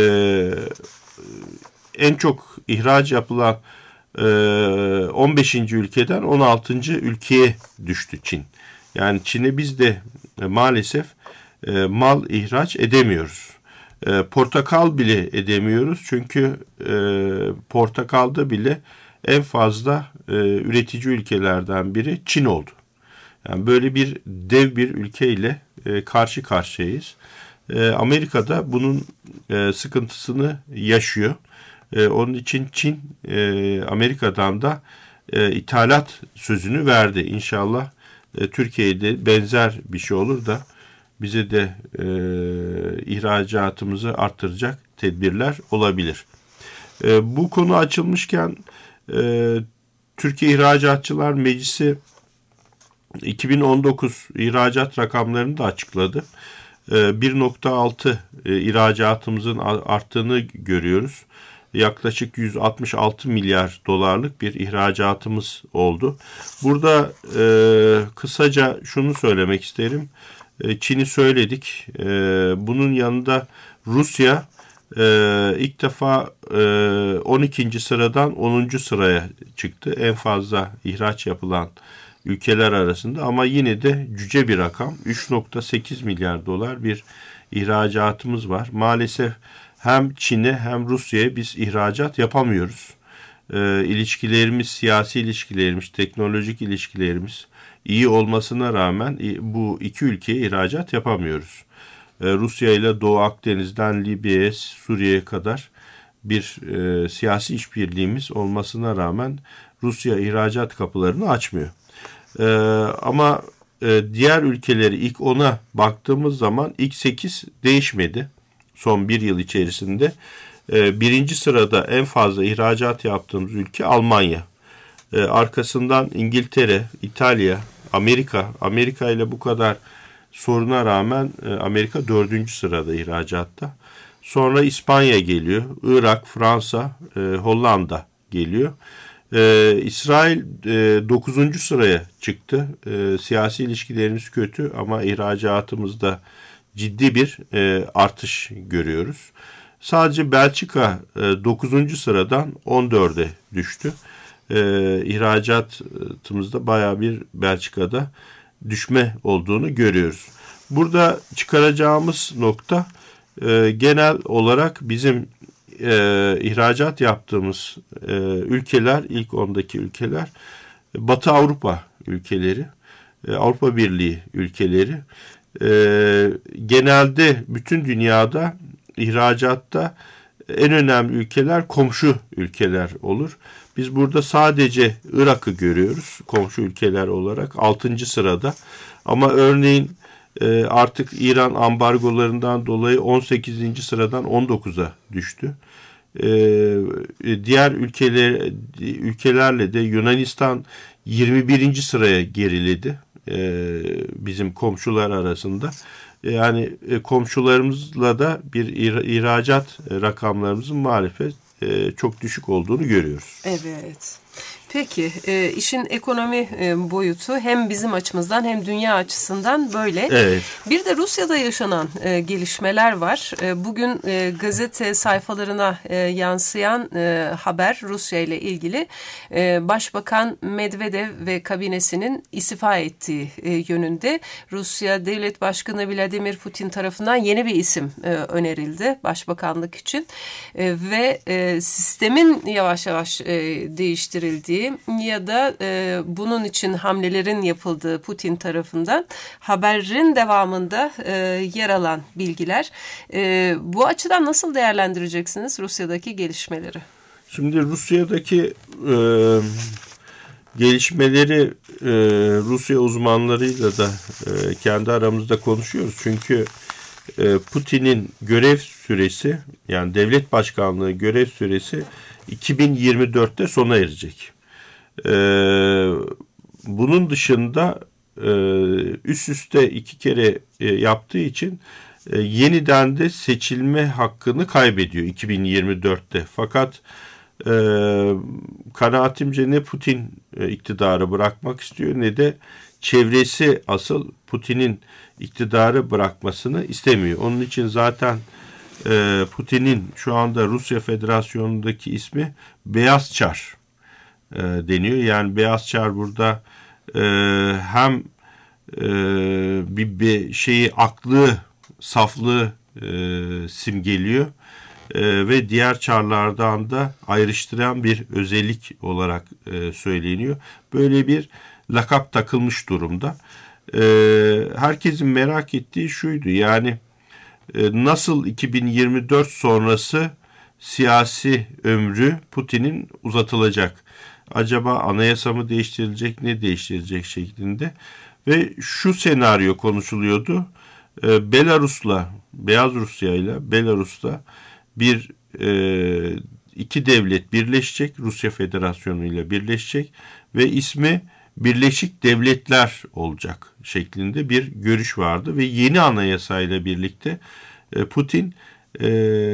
en çok ihraç yapılan on beşinci ülkeden on altıncı ülkeye düştü Çin. Yani Çin'e biz de maalesef mal ihraç edemiyoruz. E, portakal bile edemiyoruz çünkü e, portakalda bile en fazla e, üretici ülkelerden biri Çin oldu. Yani böyle bir dev bir ülkeyle e, karşı karşıyayız. E, Amerika'da bunun e, sıkıntısını yaşıyor. E, onun için Çin e, Amerika'dan da e, ithalat sözünü verdi. İnşallah e, Türkiye'de benzer bir şey olur da bize de e, ihracatımızı arttıracak tedbirler olabilir. E, bu konu açılmışken e, Türkiye İhracatçılar Meclisi iki bin on dokuz ihracat rakamlarını da açıkladı. E, bir nokta altı e, ihracatımızın arttığını görüyoruz. Yaklaşık yüz altmış altı milyar dolarlık bir ihracatımız oldu. Burada e, kısaca şunu söylemek isterim. Çin'i söyledik. Bunun yanında Rusya ilk defa on ikinci sıradan onuncu sıraya çıktı. En fazla ihraç yapılan ülkeler arasında ama yine de cüce bir rakam. üç nokta sekiz milyar dolar bir ihracatımız var. Maalesef hem Çin'e hem Rusya'ya biz ihracat yapamıyoruz. İlişkilerimiz, siyasi ilişkilerimiz, teknolojik ilişkilerimiz iyi olmasına rağmen bu iki ülkeye ihracat yapamıyoruz. Rusya ile Doğu Akdeniz'den Libya'ya, Suriye'ye kadar bir e, siyasi işbirliğimiz olmasına rağmen Rusya ihracat kapılarını açmıyor. E, ama e, diğer ülkeleri ilk ona baktığımız zaman ilk sekiz değişmedi son bir yıl içerisinde. E, birinci sırada en fazla ihracat yaptığımız ülke Almanya. E, arkasından İngiltere, İtalya, Amerika. Amerika ile bu kadar soruna rağmen e, Amerika dördüncü sırada ihracatta. Sonra İspanya geliyor, Irak, Fransa, e, Hollanda geliyor. E, İsrail e, dokuzuncu sıraya çıktı. E, siyasi ilişkilerimiz kötü ama ihracatımızda ciddi bir e, artış görüyoruz. Sadece Belçika dokuzuncu sıradan on dörde düştü. E, ihracatımızda bayağı bir Belçika'da düşme olduğunu görüyoruz. Burada çıkaracağımız nokta e, genel olarak bizim e, ihracat yaptığımız e, ülkeler, ilk ondaki ülkeler Batı Avrupa ülkeleri, e, Avrupa Birliği ülkeleri. E, genelde bütün dünyada ihracatta en önemli ülkeler komşu ülkeler olur. Biz burada sadece Irak'ı görüyoruz komşu ülkeler olarak altıncı sırada. Ama örneğin e, artık İran ambargolarından dolayı on sekizinci sıradan on dokuza düştü. E, diğer ülkeler ülkelerle de Yunanistan yirmi birinci sıraya geriledi e, bizim komşular arasında. Yani e, komşularımızla da bir ihracat rakamlarımızın maalesef e, çok düşük olduğunu görüyoruz. Evet. Peki, e, işin ekonomi e, boyutu hem bizim açımızdan hem dünya açısından böyle. Evet. Bir de Rusya'da yaşanan e, gelişmeler var. E, bugün e, gazete sayfalarına e, yansıyan e, haber Rusya ile ilgili e, Başbakan Medvedev ve kabinesinin istifa ettiği e, yönünde. Rusya Devlet Başkanı Vladimir Putin tarafından yeni bir isim e, önerildi başbakanlık için e, ve e, sistemin yavaş yavaş e, değiştirildiği ya da e, bunun için hamlelerin yapıldığı Putin tarafından haberin devamında e, yer alan bilgiler. E, bu açıdan nasıl değerlendireceksiniz Rusya'daki gelişmeleri? Şimdi Rusya'daki e, gelişmeleri e, Rusya uzmanlarıyla da e, kendi aramızda konuşuyoruz. Çünkü e, Putin'in görev süresi, yani devlet başkanlığı görev süresi iki bin yirmi dörtte sona erecek. Ee, bunun dışında e, üst üste iki kere e, yaptığı için e, yeniden de seçilme hakkını kaybediyor iki bin yirmi dörtte. Fakat e, kanaatimce ne Putin e, iktidarı bırakmak istiyor ne de çevresi asıl Putin'in iktidarı bırakmasını istemiyor. Onun için zaten e, Putin'in şu anda Rusya Federasyonu'ndaki ismi Beyaz Çar E, deniyor. Yani Beyaz Çar burada e, hem e, bir, bir şeyi aklı, saflığı e, simgeliyor e, ve diğer çarlardan da ayrıştıran bir özellik olarak e, söyleniyor. Böyle bir lakap takılmış durumda. E, herkesin merak ettiği şuydu, yani e, nasıl iki bin yirmi dört sonrası siyasi ömrü Putin'in uzatılacak? Acaba anayasa mı değiştirilecek, ne değiştirilecek şeklinde. Ve şu senaryo konuşuluyordu. Ee, Belarus'la, Beyaz Rusya ile Belarus'ta bir e, iki devlet birleşecek, Rusya Federasyonu ile birleşecek ve ismi Birleşik Devletler olacak şeklinde bir görüş vardı. Ve yeni anayasa ile birlikte e, Putin e,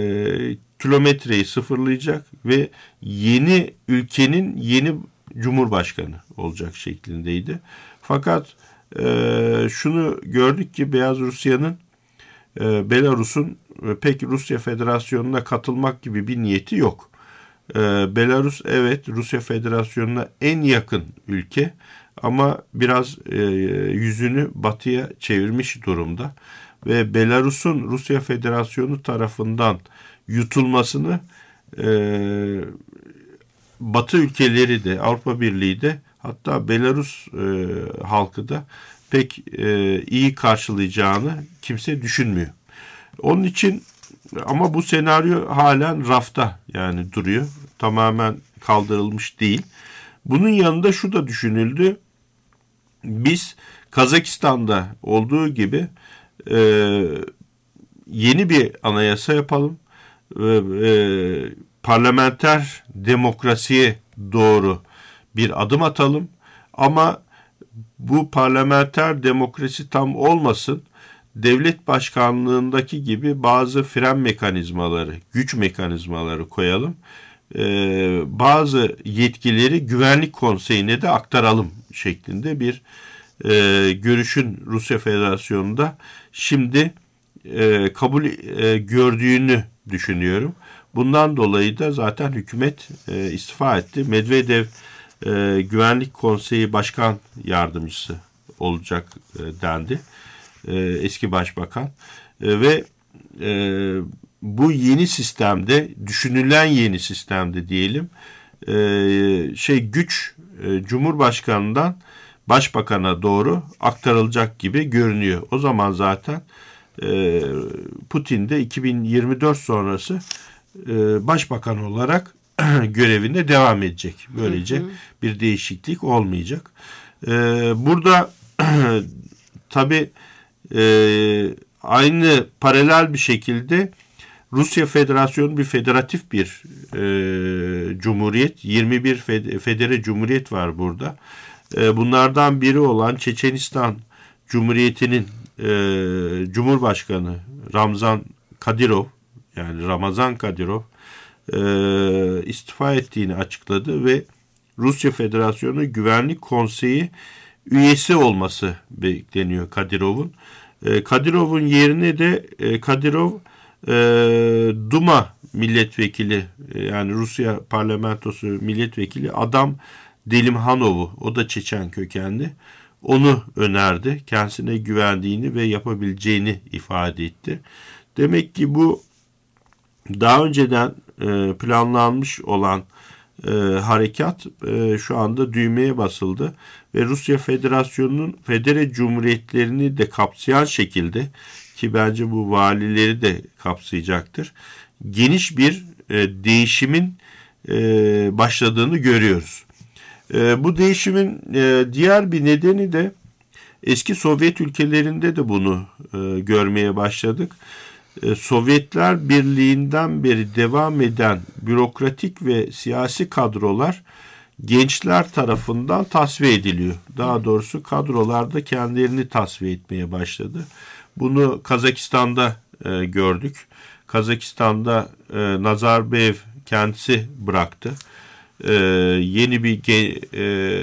kilometreyi sıfırlayacak ve yeni ülkenin yeni cumhurbaşkanı olacak şeklindeydi. Fakat e, şunu gördük ki Beyaz Rusya'nın e, Belarus'un e, pek Rusya Federasyonu'na katılmak gibi bir niyeti yok. E, Belarus evet Rusya Federasyonu'na en yakın ülke ama biraz e, yüzünü batıya çevirmiş durumda. Ve Belarus'un Rusya Federasyonu tarafından yutulmasını e, Batı ülkeleri de Avrupa Birliği de hatta Belarus e, halkı da pek e, iyi karşılayacağını kimse düşünmüyor. Onun için ama bu senaryo halen rafta yani duruyor. Tamamen kaldırılmış değil. Bunun yanında şu da düşünüldü. Biz Kazakistan'da olduğu gibi e, yeni bir anayasa yapalım. E, parlamenter demokrasiye doğru bir adım atalım. Ama bu parlamenter demokrasi tam olmasın. Devlet başkanlığındaki gibi bazı fren mekanizmaları, güç mekanizmaları koyalım. Ee, bazı yetkileri Güvenlik Konseyi'ne de aktaralım şeklinde bir e, görüşün Rusya Federasyonu'nda şimdi e, kabul e, gördüğünü düşünüyorum. Bundan dolayı da zaten hükümet e, istifa etti. Medvedev e, Güvenlik Konseyi Başkan Yardımcısı olacak e, dendi. E, eski başbakan. E, ve e, bu yeni sistemde, düşünülen yeni sistemde diyelim, e, şey güç e, Cumhurbaşkanı'ndan Başbakan'a doğru aktarılacak gibi görünüyor. O zaman zaten e, Putin de iki bin yirmi dört sonrası e, Başbakan olarak görevine devam edecek. Böylece hı hı. bir değişiklik olmayacak. E, burada tabii e, aynı paralel bir şekilde Rusya Federasyonu bir federatif bir e, cumhuriyet. yirmi bir fed- federe cumhuriyet var burada. E, bunlardan biri olan Çeçenistan Cumhuriyeti'nin e, Cumhurbaşkanı Ramzan Kadyrov, yani Ramazan Kadyrov e, istifa ettiğini açıkladı ve Rusya Federasyonu Güvenlik Konseyi üyesi olması bekleniyor Kadyrov'un. E, Kadyrov'un yerine de e, Kadyrov e, Duma milletvekili, e, yani Rusya parlamentosu milletvekili Adam Delimhanov'u, o da Çeçen kökenli, onu önerdi. Kendisine güvendiğini ve yapabileceğini ifade etti. Demek ki bu daha önceden e, planlanmış olan e, harekat e, şu anda düğmeye basıldı ve Rusya Federasyonu'nun federe cumhuriyetlerini de kapsayan şekilde, ki bence bu valileri de kapsayacaktır, geniş bir e, değişimin e, başladığını görüyoruz. E, bu değişimin e, diğer bir nedeni de eski Sovyet ülkelerinde de bunu e, görmeye başladık. E, Sovyetler Birliği'nden beri devam eden bürokratik ve siyasi kadrolar gençler tarafından tasfiye ediliyor. Daha doğrusu kadrolar da kendilerini tasfiye etmeye başladı. Bunu Kazakistan'da e, gördük. Kazakistan'da e, Nazarbayev kendisi bıraktı. Ee, yeni bir ge, e,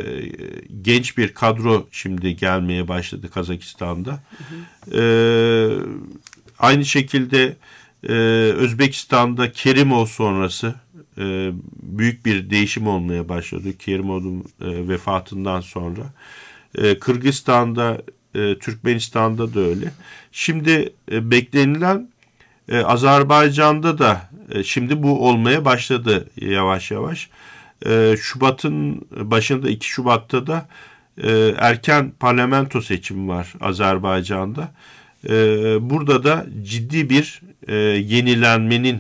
genç bir kadro şimdi gelmeye başladı Kazakistan'da. Hı hı. Ee, aynı şekilde e, Özbekistan'da Kerimov sonrası e, büyük bir değişim olmaya başladı. Kerimov'un e, vefatından sonra. E, Kırgızistan'da, e, Türkmenistan'da da öyle. Şimdi e, beklenilen e, Azerbaycan'da da e, şimdi bu olmaya başladı yavaş yavaş. Şubat'ın başında, iki Şubat'ta da erken parlamento seçimi var Azerbaycan'da. Burada da ciddi bir yenilenmenin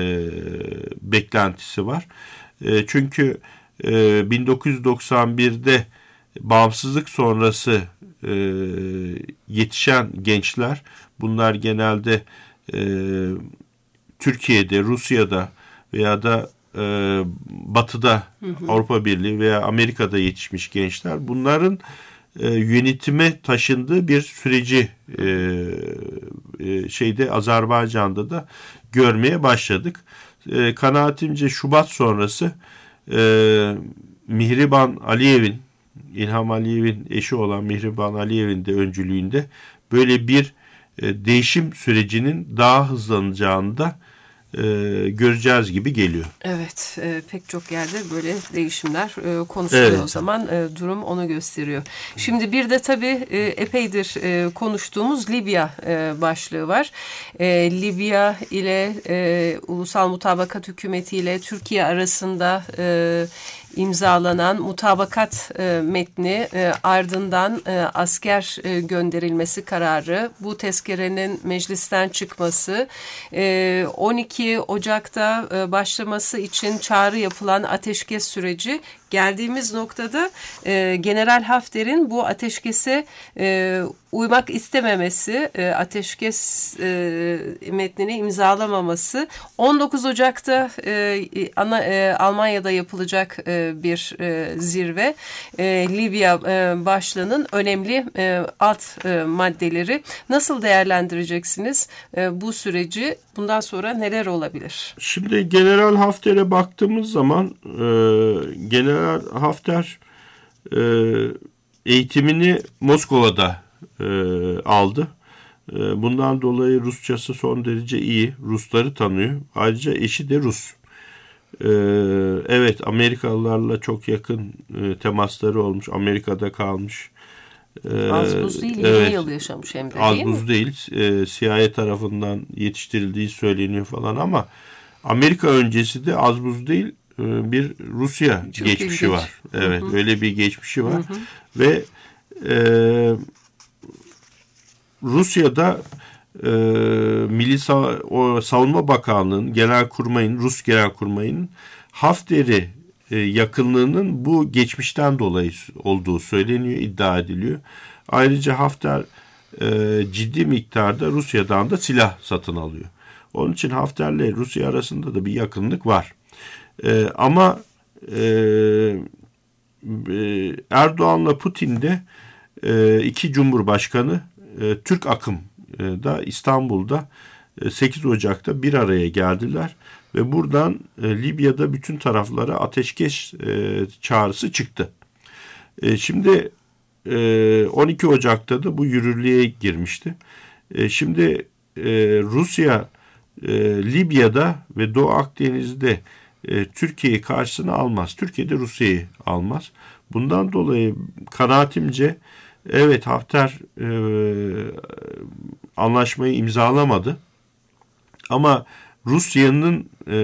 beklentisi var. Çünkü bin dokuz yüz doksan birde bağımsızlık sonrası yetişen gençler, bunlar genelde Türkiye'de, Rusya'da veya da e, Batı'da, hı hı. Avrupa Birliği veya Amerika'da yetişmiş gençler, bunların e, yönetime taşındığı bir süreci e, e, şeyde Azerbaycan'da da görmeye başladık. E, kanaatimce Şubat sonrası e, Mihriban Aliyev'in, İlham Aliyev'in eşi olan Mihriban Aliyev'in de öncülüğünde böyle bir e, değişim sürecinin daha hızlanacağını da e, göreceğiz gibi geliyor. Evet, e, pek çok yerde böyle değişimler e, konuşuluyor, evet. O zaman e, durum onu gösteriyor. Şimdi bir de tabii e, epeydir e, konuştuğumuz Libya e, başlığı var. E, Libya ile e, Ulusal Mutabakat Hükümeti ile Türkiye arasında e, imzalanan mutabakat e, metni, e, ardından e, asker e, gönderilmesi kararı, bu tezkerenin meclisten çıkması, e, on iki Ocak'ta e, başlaması için çağrı yapılan ateşkes süreci, geldiğimiz noktada e, General Hafter'in bu ateşkese e, uymak istememesi, e, ateşkes e, metnini imzalamaması, on dokuz Ocak'ta e, ana, e, Almanya'da yapılacak e, bir e, zirve, e, Libya e, başlığının önemli e, alt e, maddeleri. Nasıl değerlendireceksiniz e, bu süreci? Bundan sonra neler olabilir? Şimdi General Hafter'e baktığımız zaman e, General Hafter e, eğitimini Moskova'da e, aldı. Bundan dolayı Rusçası son derece iyi. Rusları tanıyor. Ayrıca eşi de Rus. Evet, Amerikalılarla çok yakın temasları olmuş. Amerika'da kalmış. Az buz değil, evet, yirmi yıl yaşamış hem de, değil az mi? buz değil. C I A tarafından yetiştirildiği söyleniyor falan ama Amerika öncesi de az buz değil, bir Rusya çok geçmişi ilginç. var. Evet, Hı-hı. öyle bir geçmişi var. Hı-hı. Ve e, Rusya'da e, Milli Sa- o Savunma Bakanlığı'nın, Genelkurmay'ın, Rus Genelkurmay'ın Hafter'e e, yakınlığının bu geçmişten dolayı olduğu söyleniyor, iddia ediliyor. Ayrıca Hafter e, ciddi miktarda Rusya'dan da silah satın alıyor. Onun için Hafter'le Rusya arasında da bir yakınlık var. E, ama e, e, Erdoğan'la Putin de e, iki cumhurbaşkanı e, Türk akımda İstanbul'da e, sekiz Ocak'ta bir araya geldiler ve buradan e, Libya'da bütün taraflara ateşkes e, çağrısı çıktı. E, şimdi e, on iki Ocak'ta da bu yürürlüğe girmişti. E, şimdi e, Rusya e, Libya'da ve Doğu Akdeniz'de e, Türkiye'yi karşısına almaz. Türkiye de Rusya'yı almaz. Bundan dolayı kanaatimce evet, Hafter e, anlaşmayı imzalamadı. Ama Rusya'nın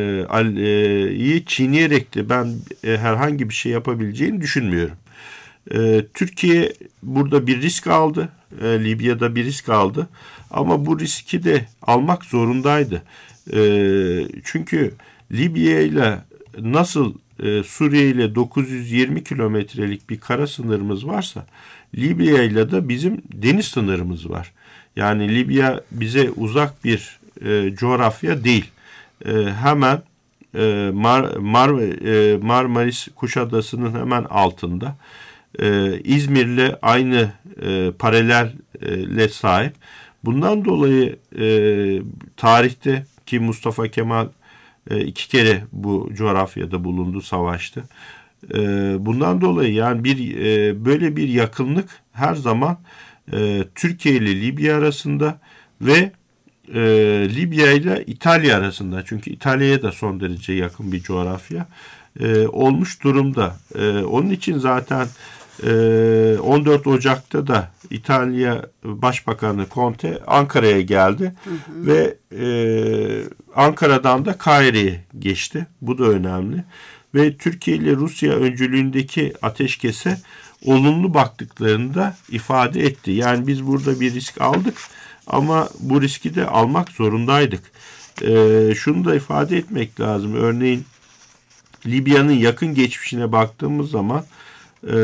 e, iyi çiğneyerek de ben e, herhangi bir şey yapabileceğini düşünmüyorum. E, Türkiye burada bir risk aldı. E, Libya'da bir risk aldı. Ama bu riski de almak zorundaydı. E, çünkü Libya ile nasıl e, Suriye ile dokuz yüz yirmi kilometrelik bir kara sınırımız varsa Libya ile de bizim deniz sınırımız var. Yani Libya bize uzak bir e, coğrafya değil. E, hemen e, Mar, Mar, e, Marmaris Kuşadası'nın hemen altında. E, İzmir'le aynı e, paralelle sahip. Bundan dolayı e, tarihte ki Mustafa Kemal e, iki kere bu coğrafyada bulundu, savaştı. E, bundan dolayı yani bir e, böyle bir yakınlık her zaman e, Türkiye ile Libya arasında ve e, Libya ile İtalya arasında, çünkü İtalya'ya da son derece yakın bir coğrafya e, olmuş durumda. E, onun için zaten e, on dört Ocak'ta da İtalya Başbakanı Conte Ankara'ya geldi. Hı hı. Ve e, Ankara'dan da Kahire'ye geçti. Bu da önemli. Ve Türkiye ile Rusya öncülüğündeki ateşkese olumlu baktıklarını da ifade etti. Yani biz burada bir risk aldık ama bu riski de almak zorundaydık. Ee, şunu da ifade etmek lazım. Örneğin Libya'nın yakın geçmişine baktığımız zaman e,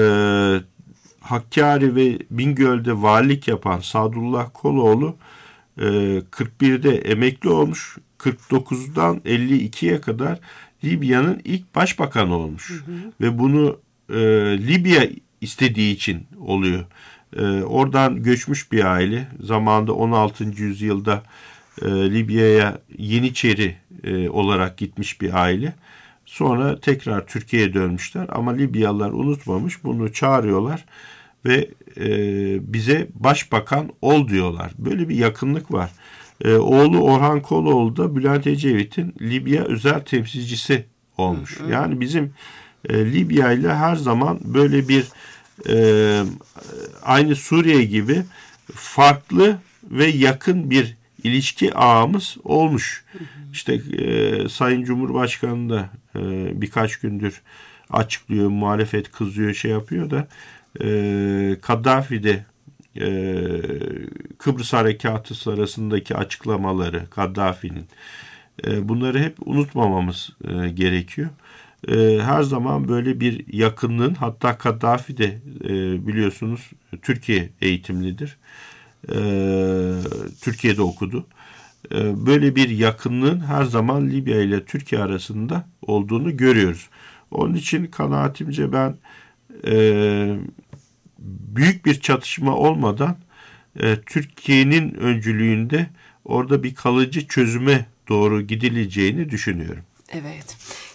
Hakkari ve Bingöl'de valilik yapan Sadullah Koloğlu e, kırk birde emekli olmuş. kırk dokuzdan elli ikiye kadar Libya'nın ilk başbakanı olmuş. Hı hı. Ve bunu e, Libya istediği için oluyor. E, oradan göçmüş bir aile. Zamanında on altıncı yüzyılda e, Libya'ya Yeniçeri e, olarak gitmiş bir aile. Sonra tekrar Türkiye'ye dönmüşler. Ama Libyalılar unutmamış. Bunu çağırıyorlar ve e, bize başbakan ol diyorlar. Böyle bir yakınlık var. Ee, oğlu Orhan Koloğlu da Bülent Ecevit'in Libya özel temsilcisi olmuş. Hı hı. Yani bizim e, Libya ile her zaman böyle bir e, aynı Suriye gibi farklı ve yakın bir ilişki ağımız olmuş. Hı hı. İşte e, Sayın Cumhurbaşkanı da e, birkaç gündür açıklıyor, muhalefet kızıyor, şey yapıyor da e, Kaddafi de Ee, Kıbrıs Harekatı sırasındaki açıklamaları Kaddafi'nin e, bunları hep unutmamamız e, gerekiyor. E, her zaman böyle bir yakınlığın, hatta Kaddafi de e, biliyorsunuz Türkiye eğitimlidir. E, Türkiye'de okudu. E, böyle bir yakınlığın her zaman Libya ile Türkiye arasında olduğunu görüyoruz. Onun için kanaatimce ben e, büyük bir çatışma olmadan e, Türkiye'nin öncülüğünde orada bir kalıcı çözüme doğru gidileceğini düşünüyorum. Evet.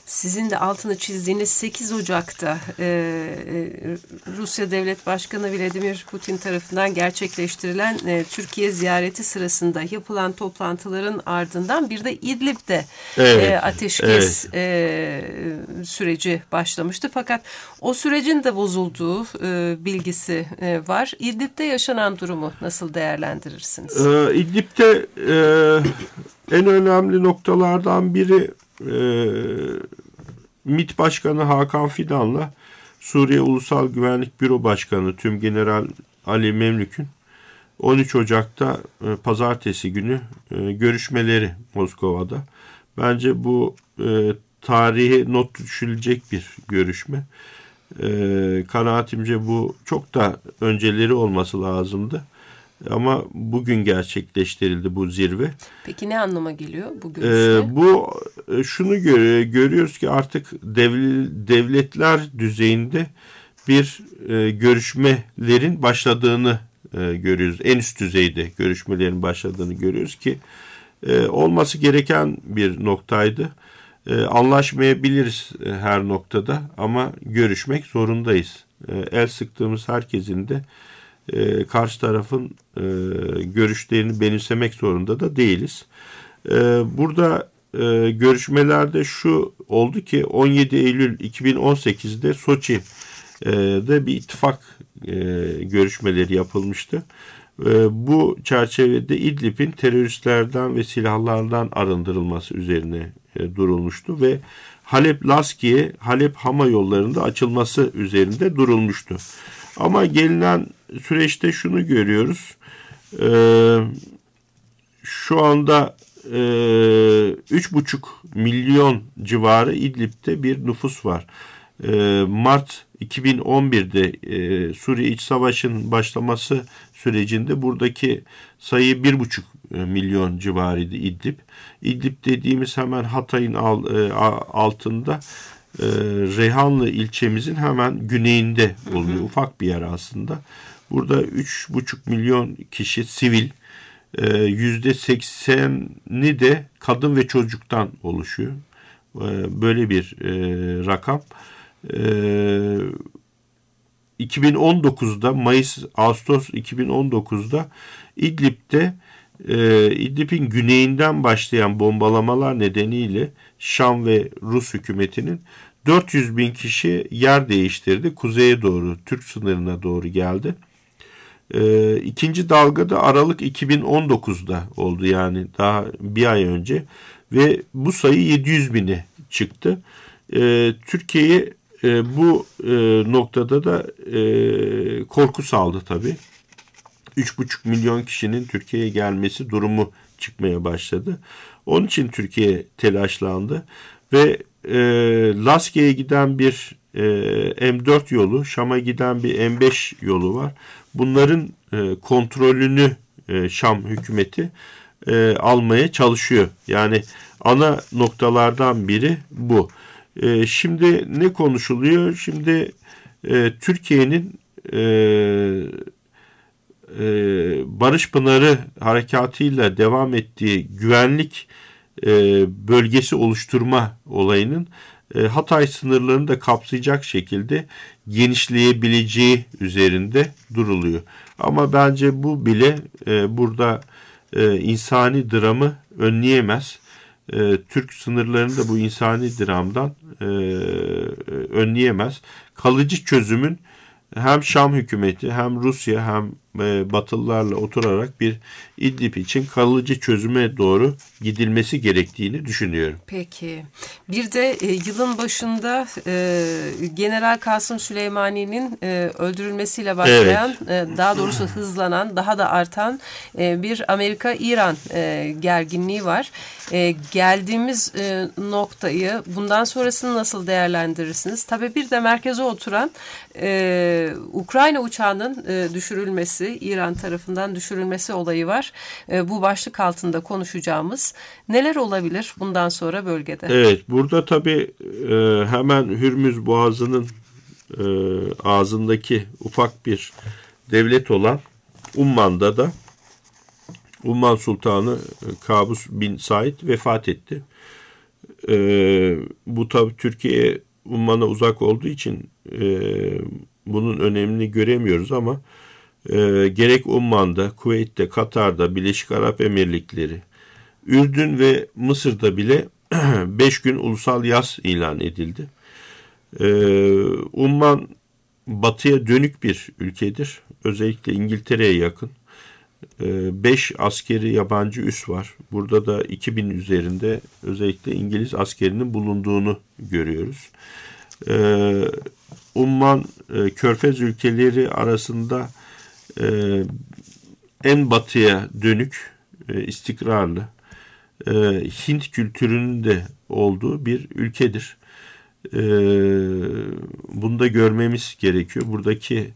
sizin de altını çizdiğiniz sekiz Ocak'ta e, e, Rusya Devlet Başkanı Vladimir Putin tarafından gerçekleştirilen e, Türkiye ziyareti sırasında yapılan toplantıların ardından bir de İdlib'de evet, e, ateşkes evet. e, süreci başlamıştı. Fakat o sürecin de bozulduğu e, bilgisi e, var. İdlib'de yaşanan durumu nasıl değerlendirirsiniz? Ee, İdlib'de e, en önemli noktalardan biri e, MİT Başkanı Hakan Fidan'la Suriye Ulusal Güvenlik Büro Başkanı Tümgeneral Ali Memlük'ün on üç Ocak'ta e, pazartesi günü e, görüşmeleri Moskova'da. Bence bu e, tarihe not düşülecek bir görüşme. E, kanaatimce bu çok da önceleri olması lazımdı. Ama bugün gerçekleştirildi bu zirve. Peki ne anlama geliyor bu görüşme? Ee, bu şunu gör, görüyoruz ki artık dev, devletler düzeyinde bir e, görüşmelerin başladığını e, görüyoruz. En üst düzeyde görüşmelerin başladığını görüyoruz ki e, olması gereken bir noktaydı. E, anlaşmayabiliriz e, her noktada ama görüşmek zorundayız. E, el sıktığımız herkesin de e, karşı tarafın e, görüşlerini benimsemek zorunda da değiliz. E, burada e, görüşmelerde şu oldu ki on yedi Eylül iki bin on sekizde Soçi'de bir ittifak e, görüşmeleri yapılmıştı. E, bu çerçevede İdlib'in teröristlerden ve silahlardan arındırılması üzerine e, durulmuştu ve Halep-Laskiye, Halep-Hama yollarında açılması üzerinde durulmuştu. Ama gelinen süreçte şunu görüyoruz. E, şu anda e, üç buçuk milyon civarı İdlib'de bir nüfus var. E, Mart iki bin on birde e, Suriye İç Savaşı'nın başlaması sürecinde buradaki sayı bir buçuk milyon civarıydı İdlib. İdlib dediğimiz hemen Hatay'ın al, e, altında e, Reyhanlı ilçemizin hemen güneyinde bulunuyor. Ufak bir yer aslında. Burada üç buçuk milyon kişi sivil, e, yüzde sekseni de kadın ve çocuktan oluşuyor. E, böyle bir e, rakam. E, iki bin on dokuzda Mayıs Ağustos iki bin on dokuzda İdlib'de e, İdlib'in güneyinden başlayan bombalamalar nedeniyle Şam ve Rus hükümetinin dört yüz bin kişi yer değiştirdi. Kuzeye doğru, Türk sınırına doğru geldi. E, ikinci dalga da Aralık iki bin on dokuzda oldu, yani daha bir ay önce ve bu sayı yedi yüz bine çıktı. E, Türkiye'yi e, bu e, noktada da e, korku saldı tabii. üç buçuk milyon kişinin Türkiye'ye gelmesi durumu çıkmaya başladı. Onun için Türkiye telaşlandı ve e, Laskiye'ye giden bir e, M dört yolu, Şam'a giden bir M beş yolu var. Bunların e, kontrolünü e, Şam hükümeti e, almaya çalışıyor. Yani ana noktalardan biri bu. E, şimdi ne konuşuluyor? Şimdi e, Türkiye'nin e, e, Barış Pınarı harekatıyla devam ettiği güvenlik e, bölgesi oluşturma olayının e, Hatay sınırlarını da kapsayacak şekilde genişleyebileceği üzerinde duruluyor. Ama bence bu bile e, burada e, insani dramı önleyemez. E, Türk sınırlarını da bu insani dramdan e, önleyemez. Kalıcı çözümün hem Şam hükümeti hem Rusya hem e, Batılılarla oturarak bir İdlib için kalıcı çözüme doğru gidilmesi gerektiğini düşünüyorum. Peki. Bir de e, yılın başında e, General Kasım Süleymani'nin e, öldürülmesiyle başlayan, evet. e, daha doğrusu hızlanan, daha da artan e, bir Amerika-İran e, gerginliği var. E, geldiğimiz e, noktayı, bundan sonrasını nasıl değerlendirirsiniz? Tabii bir de merkeze oturan e, Ukrayna uçağının e, düşürülmesi, İran tarafından düşürülmesi olayı var. E, bu başlık altında konuşacağımız neler olabilir bundan sonra bölgede? Evet, burada tabii e, hemen Hürmüz Boğazı'nın e, ağzındaki ufak bir devlet olan Umman'da da Umman Sultanı Kabus bin Said vefat etti. E, bu tabii Türkiye Umman'a uzak olduğu için e, bunun önemini göremiyoruz ama e, gerek Umman'da, Kuveyt'te, Katar'da, Birleşik Arap Emirlikleri, Ürdün ve Mısır'da bile beş gün ulusal yas ilan edildi. E, Umman batıya dönük bir ülkedir. Özellikle İngiltere'ye yakın. beş askeri yabancı üs var. Burada da iki bin üzerinde özellikle İngiliz askerinin bulunduğunu görüyoruz. Umman Körfez ülkeleri arasında en batıya dönük, istikrarlı, Hint kültürünün de olduğu bir ülkedir. Bunu da görmemiz gerekiyor. Buradaki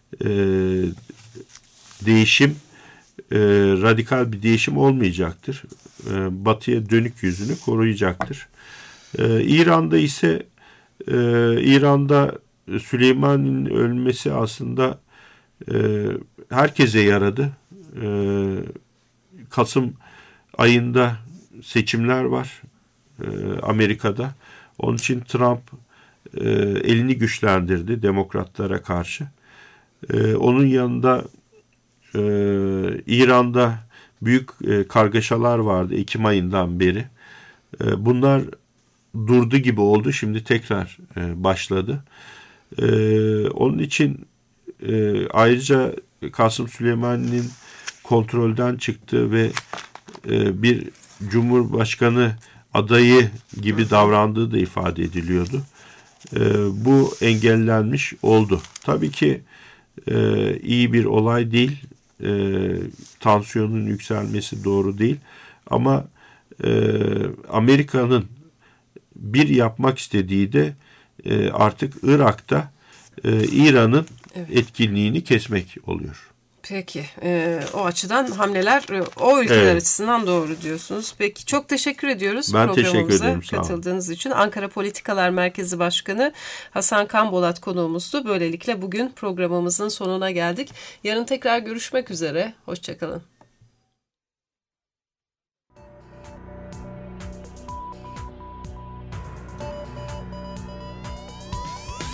değişim E, radikal bir değişim olmayacaktır. E, batıya dönük yüzünü koruyacaktır. E, İran'da ise e, İran'da Süleyman'ın ölmesi aslında e, herkese yaradı. E, Kasım ayında seçimler var e, Amerika'da. Onun için Trump e, elini güçlendirdi demokratlara karşı. E, onun yanında Ee, İran'da büyük e, kargaşalar vardı Ekim ayından beri. E, bunlar durdu gibi oldu. Şimdi tekrar e, başladı. E, onun için e, ayrıca Kasım Süleyman'ın kontrolden çıktığı ve e, bir cumhurbaşkanı adayı gibi davrandığı da ifade ediliyordu. E, bu engellenmiş oldu. Tabii ki e, iyi bir olay değil. E, tansiyonun yükselmesi doğru değil. Ama e, Amerika'nın bir yapmak istediği de e, artık Irak'ta e, İran'ın evet. etkinliğini kesmek oluyor. Peki. E, o açıdan hamleler o ülkeler evet. açısından doğru diyorsunuz. Peki. Çok teşekkür ediyoruz ben programımıza teşekkür ederim, katıldığınız için. Ankara Politikalar Merkezi Başkanı Hasan Kanbolat konuğumuzdu. Böylelikle bugün programımızın sonuna geldik. Yarın tekrar görüşmek üzere. Hoşçakalın.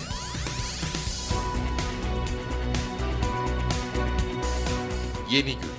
Yeni gün.